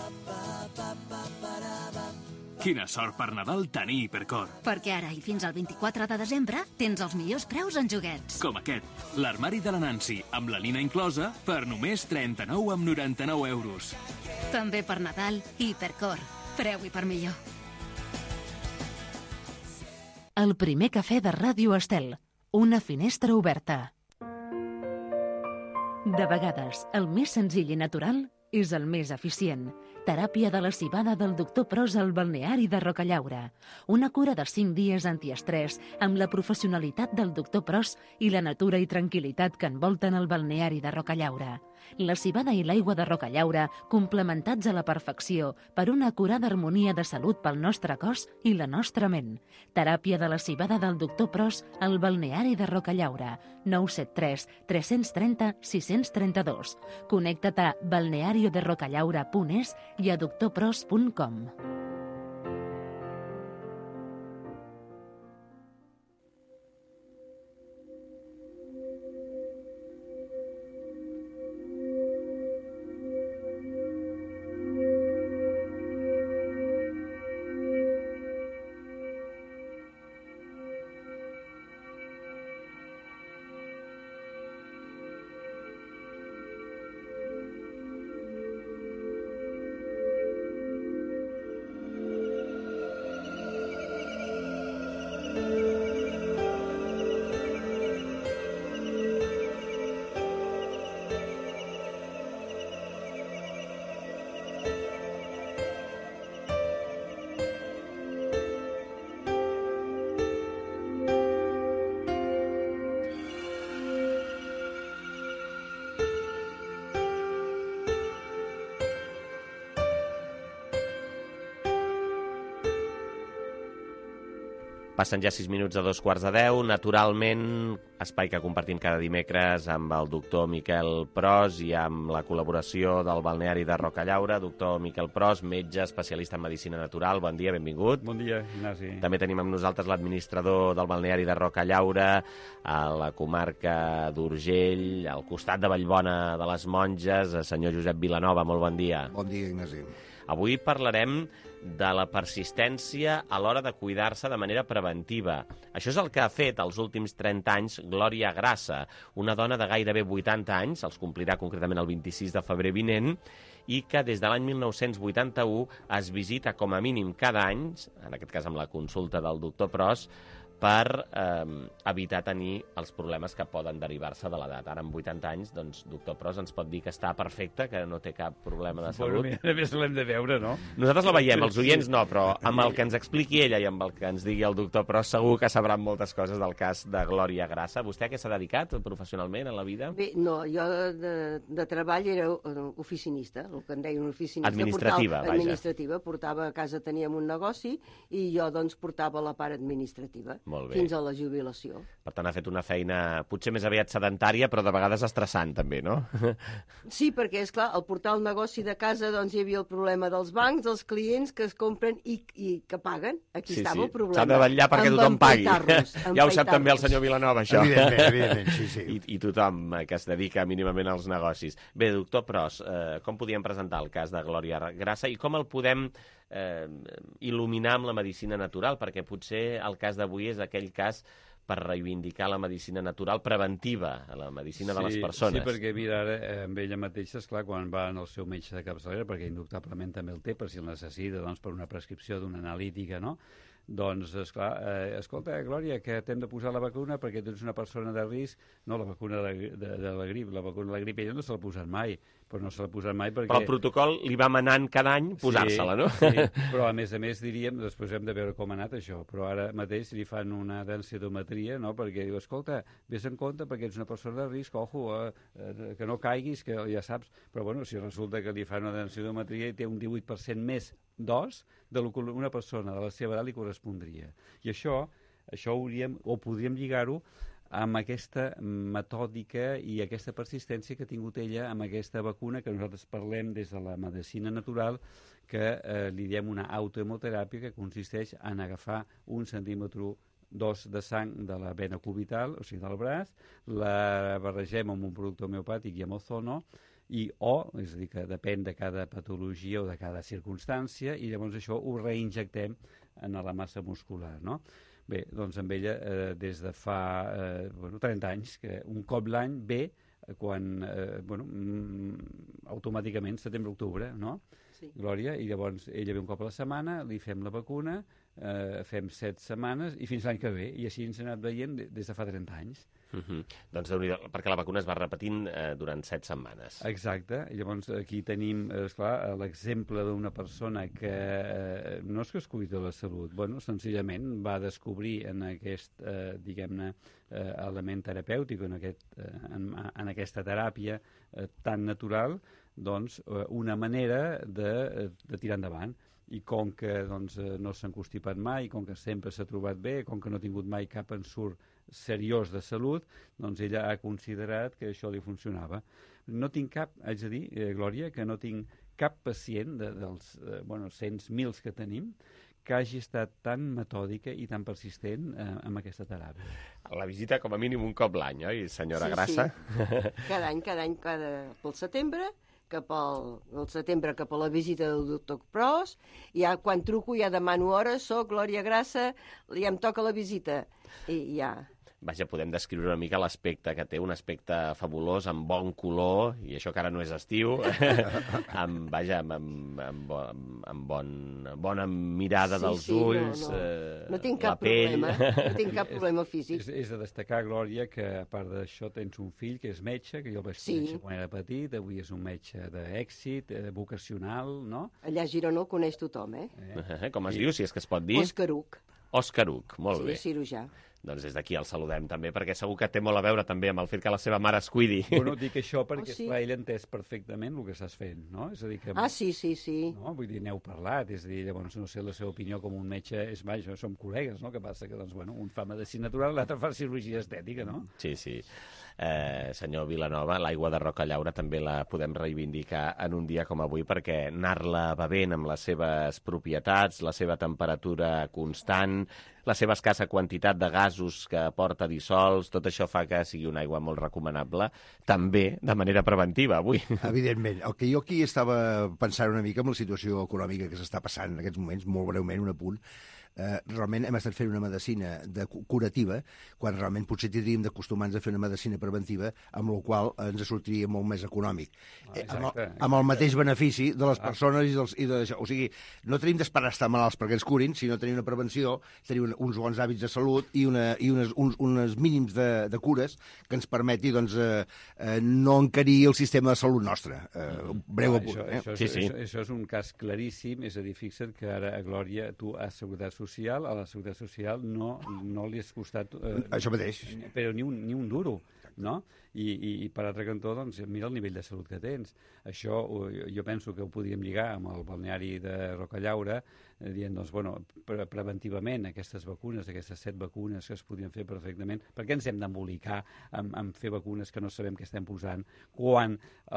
Quina sort per Nadal tenir Hipercor. Perquè ara i fins al vint-i-quatre de desembre tens els millors preus en joguets. Com aquest, l'armari de la Nancy, amb la nina inclosa, per només trenta-nou coma noranta-nou euros. També per Nadal, Hipercor. Preu i per millor. El primer cafè de Ràdio Estel. Una finestra oberta. De vegades, el més senzill i natural és el més eficient. Teràpia de la civada del doctor Pros al balneari de Rocallaura. Una cura de cinc dies antiestrès amb la professionalitat del doctor Pros i la natura i tranquil·litat que envolten el balneari de Rocallaura. La civada i l'aigua de Rocallaura complementats a la perfecció per una acurada harmonia de salut pel nostre cos i la nostra ment. Teràpia de la civada del doctor Pros al balneari de Rocallaura. nou set tres tres tres zero sis tres dos. Connecta't a balnearioderocallaura punt es i a doctor pros punt com. Passen ja sis minuts de dos quarts de deu. Naturalment, espai que compartim cada dimecres amb el doctor Miquel Pros i amb la col·laboració del balneari de Rocallaura. Doctor Miquel Pros, metge, especialista en medicina natural. Bon dia, benvingut. Bon dia, Ignasi. També tenim amb nosaltres l'administrador del balneari de Rocallaura, a la comarca d'Urgell, al costat de Vallbona de les Monges, el senyor Josep Vilanova. Molt bon dia. Bon dia, Ignasi. Avui parlarem de la persistència a l'hora de cuidar-se de manera preventiva. Això és el que ha fet els últims trenta anys Glòria Grassa, una dona de gairebé vuitanta anys, els complirà concretament el vint-i-sis de febrer vinent, i que des de l'any mil nou-cents vuitanta-u es visita com a mínim cada any, en aquest cas amb la consulta del doctor Pros, per eh, evitar tenir els problemes que poden derivar-se de l'edat. Ara, amb vuitanta anys, doncs, doctor Pros ens pot dir que està perfecte, que no té cap problema de salut. Bueno, a més l'hem de veure, no? Nosaltres la veiem, els oients no, però amb el que ens expliqui ella i amb el que ens digui el doctor Pros segur que sabran moltes coses del cas de Glòria Grassa. Vostè a què s'ha dedicat professionalment en la vida? Bé, no, jo de, de treball era oficinista, el que en deien oficinista. Administrativa, portava, vaja. Administrativa, portava a casa, teníem un negoci i jo doncs portava la part administrativa. Molt bé. Fins a la jubilació. Per tant, ha fet una feina potser més aviat sedentària, però de vegades estressant, també, no? Sí, perquè, és clar, al portar el negoci de casa doncs, hi havia el problema dels bancs, dels clients que es compren i, i que paguen. Aquí sí, estava sí. el problema. S'ha de vetllar perquè tothom pagui. Ja ho sap també el senyor Vilanova, això. Evidentment, evidentment, sí, sí. I, I tothom que es dedica mínimament als negocis. Bé, doctor Pros, eh, com podíem presentar el cas de Glòria Grassa i com el podem eh, il·luminar amb la medicina natural? Perquè potser el cas d'avui és aquell cas per reivindicar la medicina natural preventiva, la medicina sí, de les persones. Sí, perquè mira, ara, eh, amb ella mateixa, esclar, quan va al seu metge de capçalera, perquè indubtablement també el té, per si el necessita, doncs, per una prescripció d'una analítica, no?, doncs, esclar, eh, escolta, Glòria, que t'hem de posar la vacuna perquè tu ets una persona de risc, no la vacuna de, de, de la grip, la vacuna de la grip ella no se l'ha posat mai, però no se l'ha posat mai perquè... Però el protocol li va manant cada any posar-se-la, no? Sí, però a més a més diríem, després hem de veure com ha anat això, però ara mateix li fan una densitometria, no?, perquè diu, escolta, vés en compte perquè ets una persona de risc, ojo, eh, eh, que no caiguis, que ja saps, però bueno, si resulta que li fan una densitometria i té un divuit per cent més d'os del que una persona de la seva edat li correspondria. I això, això hauríem, o podríem lligar-ho amb aquesta metòdica i aquesta persistència que ha tingut ella amb aquesta vacuna que nosaltres parlem des de la medicina natural, que eh, li diem una autohemoteràpia que consisteix en agafar un centímetre dos de sang de la vena cubital, o sigui del braç, la barregem amb un producte homeopàtic i amb ozono, i o, és a dir, que depèn de cada patologia o de cada circumstància, i llavors això ho reinjectem en la massa muscular, no? Bé, doncs amb ella eh, des de fa eh, bueno, trenta anys, que un cop l'any ve quan, eh, bueno, mm, automàticament setembre-octubre, no? Sí. Glòria, i llavors ella ve un cop a la setmana, li fem la vacuna, eh, fem set setmanes i fins l'any que ve, i així ens ha anat veient des de fa trenta anys. Uh -huh. Doncs déu-n'hi-do, perquè la vacuna es va repetint eh, durant set setmanes. Exacte. Llavors, aquí tenim, esclar, l'exemple d'una persona que eh, no és que es cuidi de la salut, bueno, senzillament va descobrir en aquest, eh, diguem-ne, eh, element terapèutic, en, aquest, eh, en, en aquesta teràpia eh, tan natural, doncs, eh, una manera de, de tirar endavant. I com que doncs, no s'ha encostipat mai, com que sempre s'ha trobat bé, com que no ha tingut mai cap ensurt seriós de salut, doncs ella ha considerat que això li funcionava. No tinc cap, haig de dir, eh, Glòria, que no tinc cap pacient de, dels eh, bueno, cents mils que tenim que hagi estat tan metòdica i tan persistent eh, amb aquesta teràpia. La visita com a mínim un cop l'any, oi, senyora sí, Grassa? Sí. Cada any, cada any, cada... pel setembre, cap al, al setembre cap a la visita del doctor Pros, i ja quan truco ja demano hores, soc Glòria Grassa, ja em toca la visita, i ja... Vaja, podem descriure una mica l'aspecte que té, un aspecte fabulós, amb bon color, i això que ara no és estiu, amb, vaja, amb, amb, amb, amb, amb bon, bona mirada sí, dels sí, ulls, no, no. Eh, no tinc la cap pell... problema, no tinc cap problema físic. És, és de destacar, Glòria, que a part d'això tens un fill que és metge, que jo el vaig sí. conèixer quan era petit, avui és un metge d'èxit, eh, vocacional, no? Allà a Girona el coneix tothom, eh? eh com es sí. diu, si és que es pot dir? Òscar Uc. Òscar Uc, molt sí, bé. Sí, cirurgià. Doncs des d'aquí el saludem també, perquè segur que té molt a veure també amb el fet que la seva mare es cuidi. Bueno, dic això perquè, oh, sí. esclar, ell ha entès perfectament el que estàs fent, no? És a dir que... Ah, sí, sí, sí. No? Vull dir, n'heu parlat, és a dir, llavors no sé la seva opinió com un metge, és vaja, som col·legues, no? Que passa que, doncs, bueno, un fa medicina natural, l'altre fa cirurgia estètica, no? Sí, sí. Eh, senyor Vilanova, l'aigua de Rocallaura també la podem reivindicar en un dia com avui, perquè anar-la bevent amb les seves propietats, la seva temperatura constant, la seva escassa quantitat de gasos que aporta dissols, tot això fa que sigui una aigua molt recomanable, també de manera preventiva avui. Evidentment. El que jo aquí estava pensant una mica amb la situació econòmica que s'està passant en aquests moments, molt breument, un apunt, eh, realment hem estat fent una medicina de curativa, quan realment potser tindríem d'acostumar-nos a fer una medicina preventiva, amb la qual ens sortiria molt més econòmic. Ah, exacte, amb, el, amb el mateix benefici de les persones i, dels, i d'això. O sigui, no tenim d'esperar estar malalts perquè ens curin, sinó tenir una prevenció, tenir un, uns bons hàbits de salut i, una, i unes, uns, uns mínims de, de cures que ens permeti doncs, eh, eh, no encarir el sistema de salut nostre. Eh, breu apunt. Això, eh? això, sí, sí. Això, això és un cas claríssim, és a dir, fixa't que ara, a Glòria, tu a Seguretat Social, a la Seguretat Social no, no li has costat... Eh, això mateix. Però ni un, ni un duro, no? I, i, i per altre cantó, doncs, mira el nivell de salut que tens. Això jo penso que ho podríem lligar amb el balneari de Rocallaura, eh, dient, doncs, bueno, pre preventivament aquestes vacunes, aquestes set vacunes que es podien fer perfectament, per què ens hem d'embolicar amb, amb fer vacunes que no sabem què estem posant, quan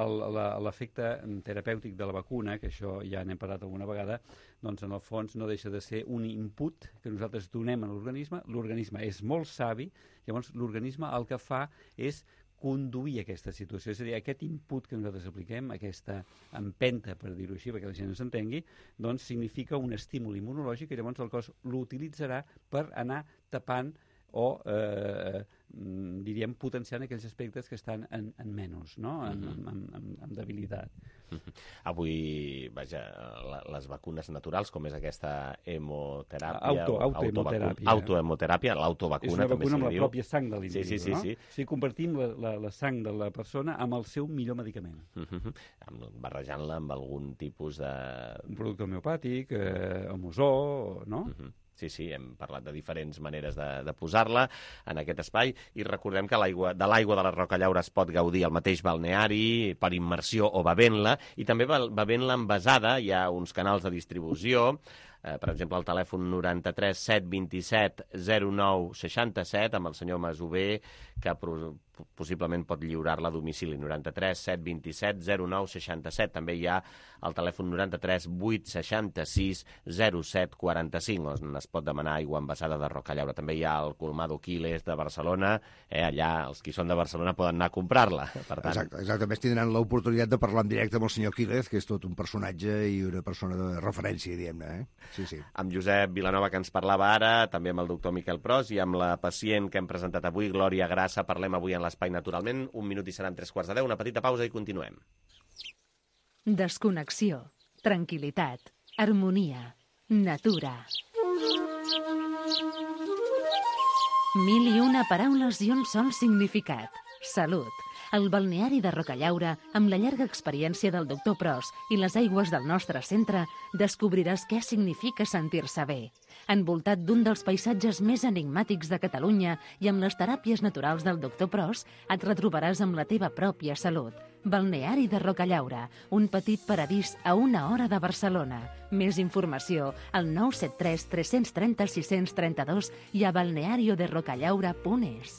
l'efecte terapèutic de la vacuna, que això ja n'hem parlat alguna vegada, doncs en el fons no deixa de ser un input que nosaltres donem a l'organisme, l'organisme és molt savi, llavors l'organisme el que fa és conduir aquesta situació, és a dir, aquest input que nosaltres apliquem, aquesta empenta, per dir-ho així, perquè la gent ens entengui, doncs significa un estímul immunològic i llavors el cos l'utilitzarà per anar tapant o, eh, diríem, potenciant aquells aspectes que estan en, en menys, no? en, en, en, en, en debilitat. Avui, vaja, les vacunes naturals, com és aquesta hemoteràpia... Auto, autohemoteràpia. Autohemoteràpia, l'autovacuna, és una també vacuna se amb la diu. pròpia sang de l'individu, sí, sí, sí, no? sí. O sigui, compartim la, la, la sang de la persona amb el seu millor medicament. Uh -huh. Barrejant-la amb algun tipus de... Un producte homeopàtic, eh, homozó, no? Uh -huh. Sí, sí, hem parlat de diferents maneres de, de posar-la en aquest espai i recordem que l'aigua de l'aigua de la Rocallaura es pot gaudir al mateix balneari per immersió o bevent-la i també bevent-la envasada. Hi ha uns canals de distribució, eh, per exemple el telèfon noranta-tres set vint-i-set zero nou seixanta-set amb el senyor Masover, que possiblement pot lliurar-la a domicili, noranta-tres set vint-i-set zero nou seixanta-set. També hi ha el telèfon noranta-tres vuit seixanta-sis zero set quaranta-cinc, on es pot demanar aigua envasada de Rocallaura. També hi ha el Colmado Quiles de Barcelona, eh, allà els qui són de Barcelona poden anar a comprar-la. Per tant... Exacte, exacte. A més tindran l'oportunitat de parlar en directe amb el senyor Quiles, que és tot un personatge i una persona de referència, diguem-ne. Eh? Sí, sí. Amb Josep Vilanova, que ens parlava ara, també amb el doctor Miquel Pros i amb la pacient que hem presentat avui, Glòria Grassa. Parlem avui en l'Espai Naturalment. Un minut i seran tres quarts de deu. Una petita pausa i continuem. Desconnexió, tranquil·litat, harmonia, natura. Mil i una paraules i un sol significat. Salut. El balneari de Rocallaura, amb la llarga experiència del doctor Pros i les aigües del nostre centre, descobriràs què significa sentir-se bé. Envoltat d'un dels paisatges més enigmàtics de Catalunya i amb les teràpies naturals del doctor Pros, et retrobaràs amb la teva pròpia salut. Balneari de Rocallaura, un petit paradís a una hora de Barcelona. Més informació al nou set tres tres tres zero sis tres dos i a balneario de rocallaura punt es.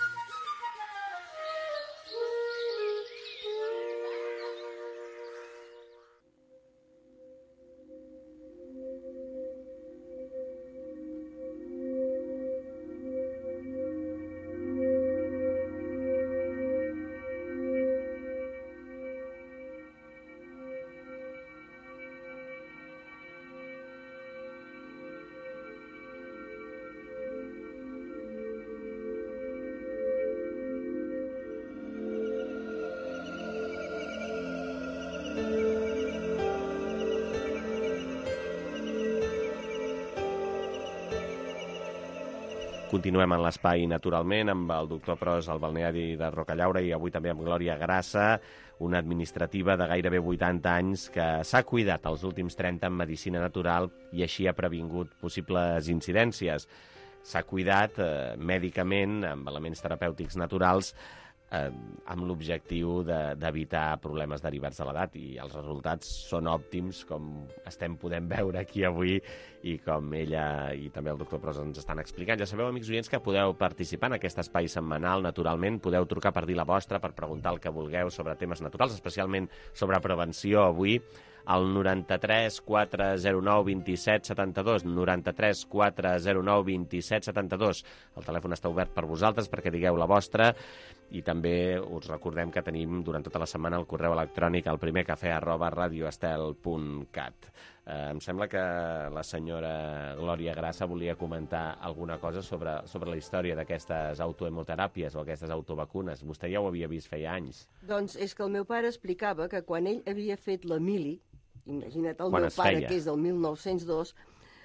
Continuem en l'espai, naturalment, amb el doctor Pros al balneari de Rocallaura i avui també amb Glòria Grassa, una administrativa de gairebé vuitanta anys que s'ha cuidat els últims trenta en medicina natural i així ha previngut possibles incidències. S'ha cuidat eh, mèdicament amb elements terapèutics naturals eh, amb l'objectiu de, d'evitar problemes derivats de l'edat i els resultats són òptims, com estem podent veure aquí avui i com ella i també el doctor Pros ens estan explicant. Ja sabeu, amics oients, que podeu participar en aquest espai setmanal, naturalment. Podeu trucar per dir la vostra, per preguntar el que vulgueu sobre temes naturals, especialment sobre prevenció avui, al noranta-tres quatre zero nou vint set setanta-dos, noranta-tres quatre zero nou vint set setanta-dos. El telèfon està obert per vosaltres perquè digueu la vostra i també us recordem que tenim durant tota la setmana el correu electrònic al primercafè arroba radioestel punt cat. Eh, em sembla que la senyora Glòria Grassa volia comentar alguna cosa sobre, sobre la història d'aquestes autohemoteràpies o aquestes autovacunes. Vostè ja ho havia vist feia anys. Doncs és que el meu pare explicava que quan ell havia fet la mili, imagina't el quan meu pare, feia? que és del mil nou-cents dos,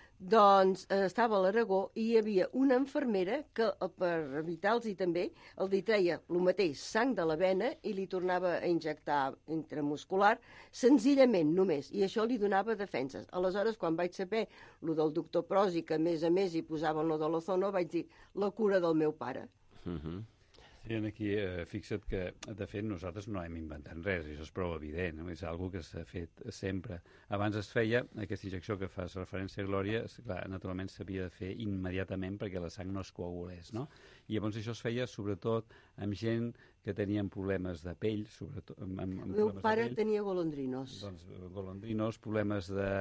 doncs eh, estava a l'Aragó i hi havia una infermera que, eh, per evitar-los també, el li treia el mateix sang de la vena i li tornava a injectar intramuscular, senzillament només, i això li donava defenses. Aleshores, quan vaig saber el del doctor Pros i que a més a més hi posaven lo de l'ozono, vaig dir la cura del meu pare. Uh-huh. Sí, aquí eh, fixa't que, de fet, nosaltres no hem inventat res, això és prou evident, no? És algo que s'ha fet sempre. Abans es feia, aquesta injecció que fas referència a Glòria, clar, naturalment s'havia de fer immediatament perquè la sang no es coagulés, no? I llavors això es feia sobretot amb gent que tenien problemes de pell, sobretot amb, amb, amb el meu pare tenia golondrinos. Doncs golondrinos, problemes de...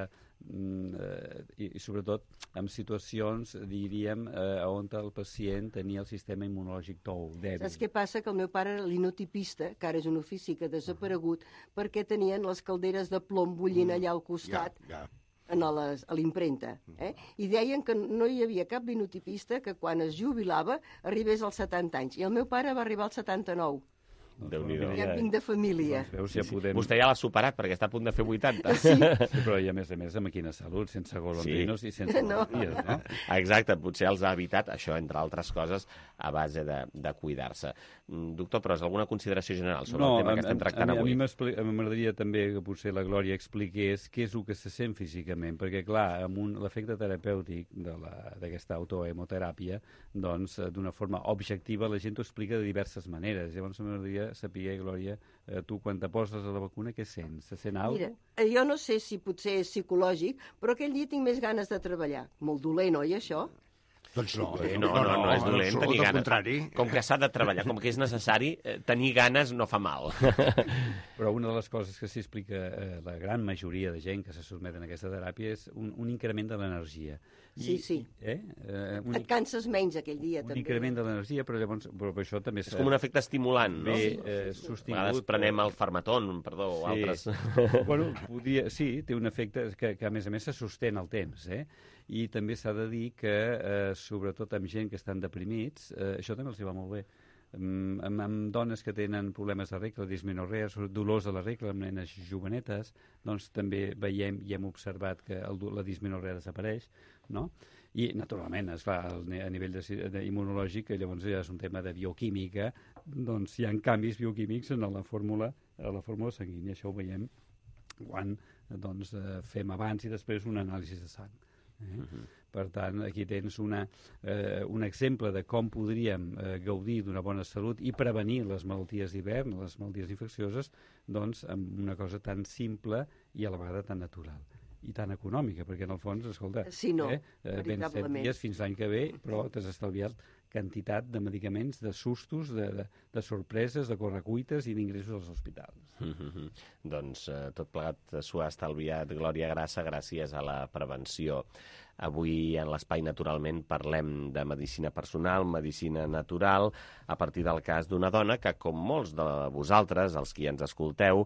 Eh, i, i sobretot en situacions, diríem, eh, on el pacient tenia el sistema immunològic tou, dèbil. Saps què passa? Que el meu pare era linotipista, que ara és un ofici que ha desaparegut, uh-huh. perquè tenien les calderes de plom bullint allà al costat, ja, ja. En les, a l'impremta. Eh? I deien que no hi havia cap linotipista que quan es jubilava arribés als setanta anys. I el meu pare va arribar als setanta-nou. Déu-n'hi-do. Ja vinc de família. Doncs veus, ja podem... Vostè ja l'ha superat perquè està a punt de fer vuitanta. Sí. Sí, però i a més a més amb quina salut, sense golondrinos sí. I sense no. malalties, no? Exacte, potser els ha evitat, això entre altres coses, a base de, de cuidar-se. Doctor Pros, alguna consideració general sobre no, el tema que estem tractant a, a, avui? A mi m'agradaria també que potser la Glòria expliqués què és el que se sent físicament, perquè clar, amb un, l'efecte terapèutic d'aquesta autohemoteràpia, doncs d'una forma objectiva la gent ho explica de diverses maneres. Llavors m'agradaria saber, Glòria, eh, tu quan te poses a la vacuna què sents? Se sent alguna cosa? Mira, jo no sé si potser és psicològic, però aquell dia tinc més ganes de treballar. Molt dolent, oi, això? Doncs no, eh, no, no, no, no és dolent no, tenir ganes. Contrari. Com que s'ha de treballar, com que és necessari, eh, tenir ganes no fa mal. Però una de les coses que s'hi explica eh, la gran majoria de gent que se sotmeten a aquesta teràpia és un, un increment de l'energia. Sí, I, sí. Eh? Eh, un, Et canses menys aquell dia, un també. Un increment de l'energia, però llavors però per això també... És com un efecte estimulant, no? Bé, eh, sostingut. A vegades prenem el farmaton, perdó, o sí. altres. Bueno, podia, sí, té un efecte que, que a més a més se sostén el temps, eh? I també s'ha de dir que, eh, sobretot amb gent que estan deprimits, eh, això també els va molt bé. Amb, amb, amb dones que tenen problemes de regla, dismenorrea, dolors de la regla, amb nenes jovenetes, doncs també veiem i hem observat que el, la dismenorrea desapareix, no? I, naturalment, es fa a nivell de, de immunològic, que llavors ja és un tema de bioquímica, doncs hi ha canvis bioquímics en la fórmula, a la fórmula sanguínia. Això ho veiem quan doncs, fem abans i després un anàlisi de sang. Eh? Uh-huh. Per tant, aquí tens una, eh, un exemple de com podríem eh, gaudir d'una bona salut i prevenir les malalties d'hivern, les malalties infeccioses, doncs amb una cosa tan simple i a la vegada tan natural i tan econòmica, perquè en el fons, escolta, sí, no, eh, eh, vens set dies fins l'any que ve, però t'has estalviat quantitat de medicaments, de sustos, de, de, de sorpreses, de correcuites i d'ingressos als hospitals. Mm-hmm. Doncs eh, tot plegat s'ho ha estalviat Glòria Grassa gràcies a la prevenció. Avui en l'Espai, naturalment, parlem de medicina personal, medicina natural, a partir del cas d'una dona que, com molts de vosaltres, els qui ens escolteu,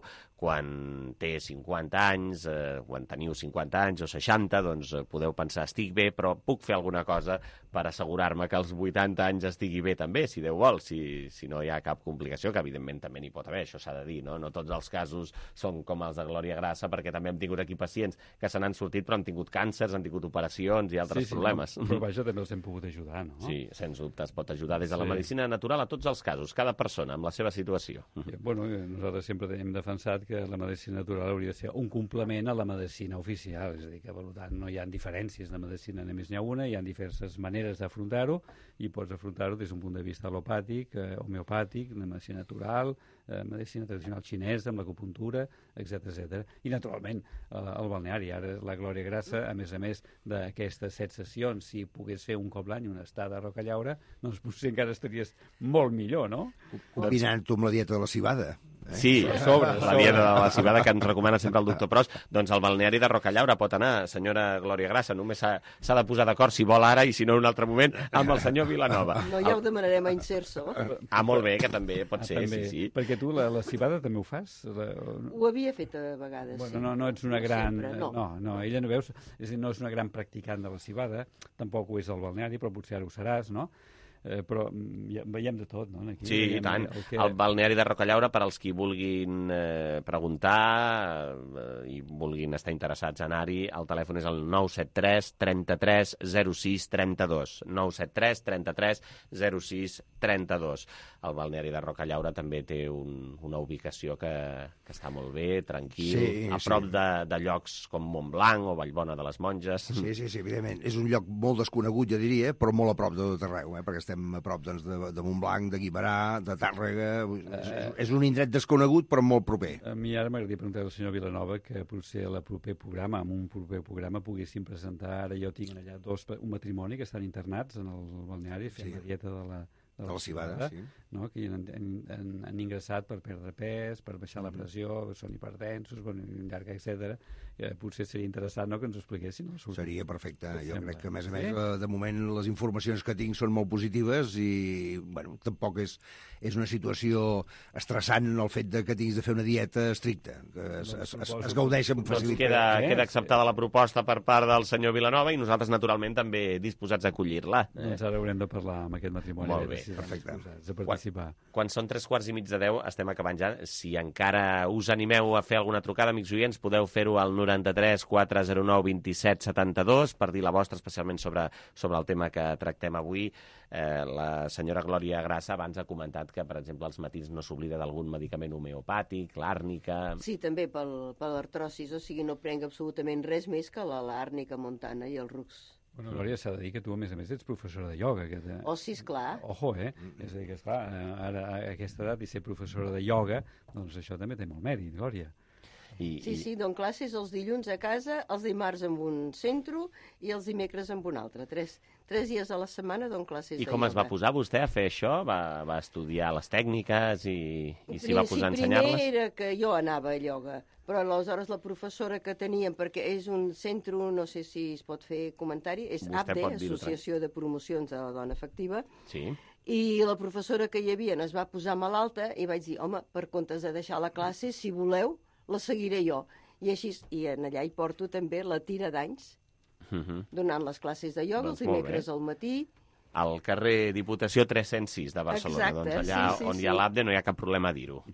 quan té cinquanta anys, eh, quan teniu cinquanta anys o seixanta, doncs eh, podeu pensar, estic bé, però puc fer alguna cosa per assegurar-me que als vuitanta anys estigui bé també, si Déu vol, si, si no hi ha cap complicació, que evidentment també n'hi pot haver, això s'ha de dir, no? No tots els casos són com els de Glòria Grassa, perquè també hem tingut aquí pacients que se n'han sortit però han tingut càncers, han tingut operacions i altres sí, sí, problemes. No, però vaja, també els hem pogut ajudar, no? Sí, sens dubte, es pot ajudar des de la sí. medicina natural a tots els casos, cada persona amb la seva situació. Sí, bueno, nosaltres sempre hem defensat que la medicina natural hauria de ser un complement a la medicina oficial, és a dir, que per tant no hi ha diferències de medicina, només n'hi ha una, hi ha diverses maneres d'afrontar-ho i pots afrontar-ho des d'un punt de vista alopàtic, eh, homeopàtic, de medicina natural, eh, medicina tradicional xinesa, amb l'acupuntura, etcètera etcètera. I, naturalment, eh, el balneari. Ara la Glòria Grassa, a més a més d'aquestes set sessions, si pogués fer un cop l'any una estada a Rocallaura, doncs potser encara estaries molt millor, no? Combinant tu amb la dieta de la cibada. Eh? Sí, a sobre, la dieta de la cibada que ens recomana sempre el doctor Pros. Doncs el balneari de Rocallaura pot anar, senyora Glòria Grassa, només s'ha de posar d'acord si vol ara i si no en un altre moment amb el senyor Vilanova. No, ja ho demanarem a Inserso. Ah, molt bé, que també pot ser, ah, també. sí, sí. Perquè tu la, la cibada també ho fas? La... Ho havia fet a vegades, bueno, sí. No, no ets una gran... Sempre, no. no, no, ella no veus, és a dir, no és una gran practicant de la cibada, tampoc ho és el balneari, però potser ara ho seràs, no? Eh, però ja, veiem de tot, no? Aquí sí, i tant. El, que... el balneari de Rocallaura, per als qui vulguin eh, preguntar eh, i vulguin estar interessats a anar-hi, el telèfon és el nou set tres trenta-tres zero sis trenta-dos. nou set tres trenta-tres zero sis trenta-dos. El balneari de Rocallaura també té un, una ubicació que, que està molt bé, tranquil, sí, a prop sí. de, de llocs com Montblanc o Vallbona de les Monges. Sí, sí, sí, evidentment. És un lloc molt desconegut, ja diria, però molt a prop de tot arreu, eh? Perquè estem a prop doncs, de, de Montblanc, de Guimerà, de Tàrrega... És, és un indret desconegut, però molt proper. A mi ara m'agradaria preguntar al senyor Vilanova que potser a la proper programa, en un proper programa, poguéssim presentar... Ara jo tinc allà dos, un matrimoni que estan internats en el balneari fent sí. la dieta de la... de la cibada, sí. No? Que han, han, han ingressat per perdre pes, per baixar mm-hmm. la pressió, són hipertensos, bueno, llarg, etcètera. Eh, potser seria interessant, no?, que ens ho expliquessin. No? Seria perfecte. Jo crec que, a més a més, sí? de moment les informacions que tinc són molt positives i, bueno, tampoc és, és una situació estressant el fet de que tinguis de fer una dieta estricta, que es, es, es, es gaudeix amb facilitat. Doncs queda, eh? queda acceptada la proposta per part del senyor Vilanova i nosaltres, naturalment, també disposats a acollir-la. Eh? Doncs ara haurem de parlar amb aquest matrimoni. Molt bé. Si perfecte. De participar. Quan, quan són tres quarts i mig de deu, estem acabant ja. Si encara us animeu a fer alguna trucada, amics oients, podeu fer-ho al noranta-tres quatre zero nou vint-i-set setanta-dos per dir la vostra, especialment sobre, sobre el tema que tractem avui. Eh, la senyora Glòria Grassa abans ha comentat que, per exemple, als matins no s'oblida d'algun medicament homeopàtic, l'àrnica... Sí, també pel, per l'artrosis, o sigui, no prenc absolutament res més que la l'àrnica montana i el rux. Bueno, Glòria, s'ha de dir que tu, a més a més, ets professora de ioga. Que te... Oh, sí, esclar. Ojo, eh? Mm-hmm. És a dir, que esclar, ara a aquesta edat i ser professora de ioga, doncs això també té molt mèrit, Glòria. I, sí, i... sí, dono classes els dilluns a casa, els dimarts en un centre i els dimecres en un altre. Tres, tres dies a la setmana dono classes I de com ioga. Es va posar vostè a fer això? Va, va estudiar les tècniques i, i s'hi va posar a ensenyar-les? Sí, primer era que jo anava a ioga, però aleshores la professora que teníem, perquè és un centre, no sé si es pot fer comentari, és A P D, Associació de Promocions de la Dona Efectiva, sí. I la professora que hi havia es va posar malalta i vaig dir, home, per comptes de deixar la classe, si voleu, la seguiré jo. I així, i en allà hi porto també la tira d'anys, uh-huh. donant les classes de ioga, doncs els dimecres al matí. Al carrer Diputació tres-cents sis de Barcelona. Exacte, doncs allà sí, sí, on sí. hi ha l'A B D no hi ha cap problema a dir-ho.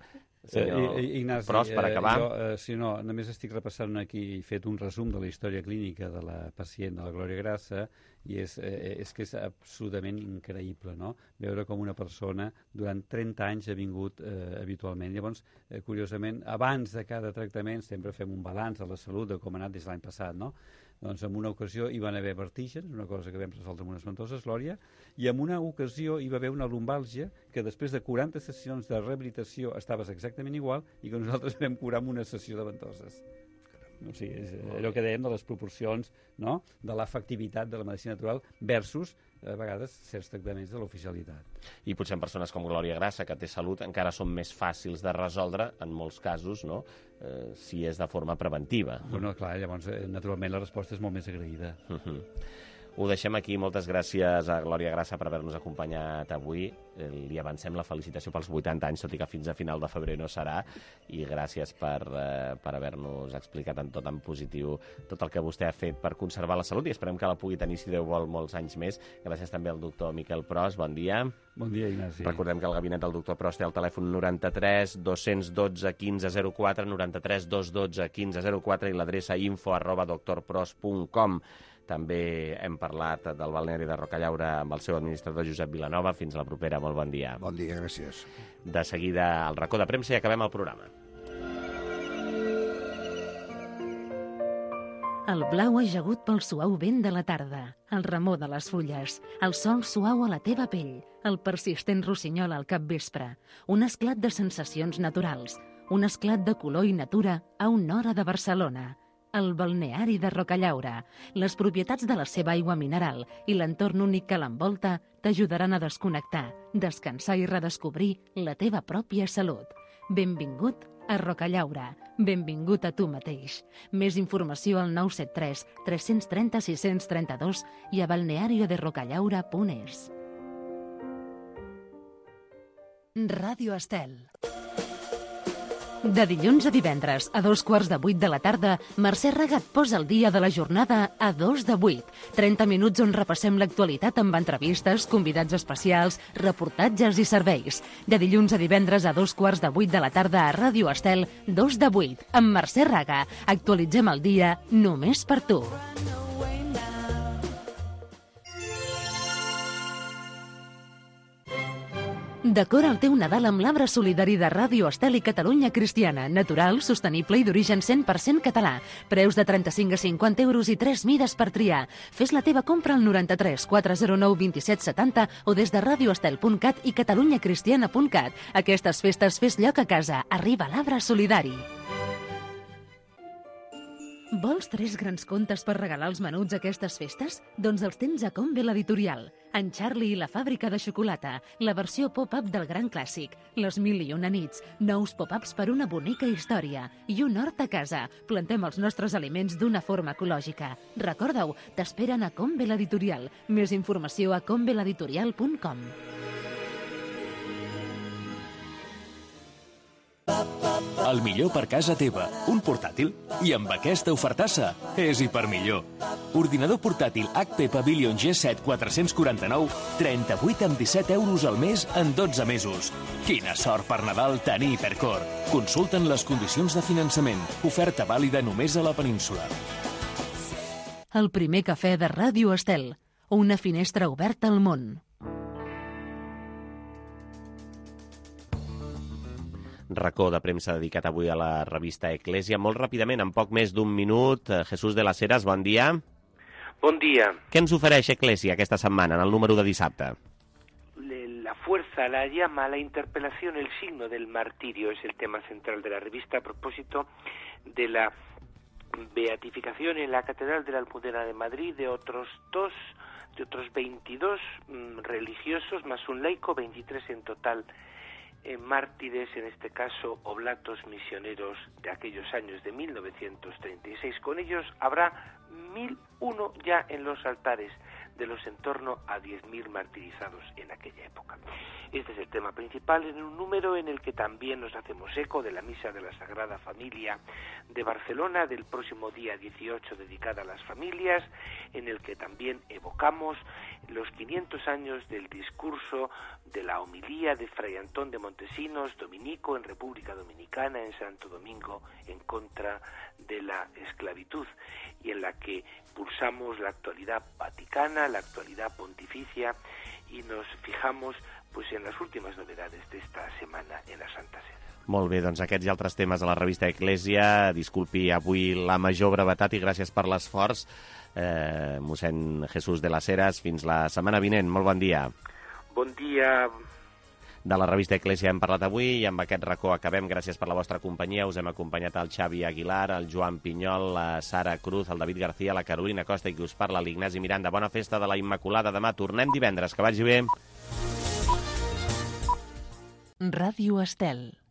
Senyor eh, Ignasi, Pros, per acabar. Eh, jo, eh, si no, només estic repassant aquí i fet un resum de la història clínica de la pacient de la Glòria Grassa, i és, eh, és que és absolutament increïble, no?, veure com una persona durant trenta anys ha vingut eh, habitualment. Llavors, eh, curiosament, abans de cada tractament sempre fem un balanç de la salut, de com ha anat des de l'any passat, no? Doncs en una ocasió hi van haver vertígens, una cosa que vam resoldre amb unes ventoses, Glòria, i en una ocasió hi va haver una lumbàlgia que després de quaranta sessions de rehabilitació estaves exactament igual i que nosaltres vam curar amb una sessió de ventoses. O sigui, és allò que dèiem de les proporcions, no?, de l'efectivitat de la medicina natural versus, a vegades, certs tractaments de l'oficialitat. I potser en persones com Glòria Grassa, que té salut, encara són més fàcils de resoldre, en molts casos, no?, eh, si és de forma preventiva. Bueno, clar, llavors, eh, naturalment, la resposta és molt més agraïda. Uh-huh. Ho deixem aquí. Moltes gràcies a Glòria Grassa per haver-nos acompanyat avui. Li avancem la felicitació pels vuitanta anys, tot i que fins a final de febrer no serà, i gràcies per, eh, per haver-nos explicat en tot en positiu tot el que vostè ha fet per conservar la salut, i esperem que la pugui tenir, si Déu vol, molts anys més. Gràcies també al doctor Miquel Pros. Bon dia. Bon dia, Ignasi. Recordem que el gabinet del doctor Pros té el telèfon noranta-tres dos cents dotze quinze zero quatre, noranta-tres dos cents dotze quinze zero quatre, i l'adreça info arroba doctorpros punt com. També hem parlat del balneari de Rocallaura amb el seu administrador Josep Vilanova. Fins la propera, molt bon dia. Bon dia, gràcies. De seguida, al racó de premsa, i acabem el programa. El blau ajagut pel suau vent de la tarda, el remor de les fulles, el sol suau a la teva pell, el persistent rossinyol al capvespre, un esclat de sensacions naturals, un esclat de color i natura a una hora de Barcelona. El balneari de Rocallaura, les propietats de la seva aigua mineral i l'entorn únic que l'envolta t'ajudaran a desconnectar, descansar i redescobrir la teva pròpia salut. Benvingut a Rocallaura. Benvingut a tu mateix. Més informació al nou set tres tres tres zero sis tres dos i a balneario de rocallaura punt es. Ràdio Estel. De dilluns a divendres, a dos quarts de vuit de la tarda, Mercè Ragat posa el dia de la jornada a dos de vuit. trenta minuts on repassem l'actualitat amb entrevistes, convidats especials, reportatges i serveis. De dilluns a divendres a dos quarts de vuit de la tarda a Ràdio Estel, dos de vuit, amb Mercè Raga. Actualitzem el dia només per tu. Decora el teu Nadal amb l'arbre solidari de Ràdio Estel i Catalunya Cristiana. Natural, sostenible i d'origen cent per cent català. Preus de trenta-cinc a cinquanta euros i tres mides per triar. Fes la teva compra al noranta-tres quatre zero nou vint set setanta o des de radioestel punt cat i catalunyacristiana punt cat. Aquestes festes fes lloc a casa. Arriba l'arbre solidari. Vols tres grans contes per regalar als menuts aquestes festes? Doncs els tens a Combe l'Editorial. En Charlie i la fàbrica de xocolata, la versió pop-up del gran clàssic, les mil i una nits, nous pop-ups per una bonica història i un hort a casa. Plantem els nostres aliments d'una forma ecològica. Recorda-ho, t'esperen a Combe l'Editorial. Més informació a combe l'editorial punt com. El millor per casa teva, un portàtil. I amb aquesta ofertassa, és hi per millor. Ordinador portàtil H P Pavilion G set quatre-cents quaranta-nou, trenta-vuit amb disset euros al mes en dotze mesos. Quina sort per Nadal tenir Hipercor. Consulten les condicions de finançament. Oferta vàlida només a la península. El primer cafè de Ràdio Estel. Una finestra oberta al món. Racó de premsa dedicat avui a la revista Eclésia. Molt ràpidament, en poc més d'un minut, Jesús de las Heras, bon dia. Bon dia. Què ens ofereix Eclésia aquesta setmana, en el número de dissabte? La fuerza, la llama, la interpelación, el signo del martirio es el tema central de la revista a propósito de la beatificación en la Catedral de la Almudena de Madrid de otros dos, de otros veintidós mmm, religiosos más un laico, veintitrés en total. Eh, mártires, en este caso oblatos misioneros de aquellos años de mil novecientos treinta y seis. Con ellos habrá mil uno ya en los altares de los en torno a diez mil martirizados en aquella época. Este es el tema principal en un número en el que también nos hacemos eco de la Misa de la Sagrada Familia de Barcelona del próximo día dieciocho, dedicada a las familias, en el que también evocamos los quinientos años del discurso de la homilía de Fray Antón de Montesinos, dominico en República Dominicana, en Santo Domingo, en contra de la esclavitud, y en la que pulsamos la actualidad vaticana, la actualidad pontificia, y nos fijamos pues en las últimas novedades de esta semana en la Santa Sede. Molt bé, doncs aquests i altres temes de la revista Eclésia. Disculpi avui la major brevetat i gràcies per l'esforç. Eh, mossèn Jesús de las Heras, fins la setmana vinent. Molt bon dia. Bon dia. De la revista Eclésia hem parlat avui i amb aquest racó acabem. Gràcies per la vostra companyia. Us hem acompanyat el Xavi Aguilar, el Joan Pinyol, la Sara Cruz, el David García, la Carolina Costa i qui us parla, l'Ignasi Miranda. Bona festa de la Immaculada. Demà tornem divendres. Que vagi bé. Ràdio Estel.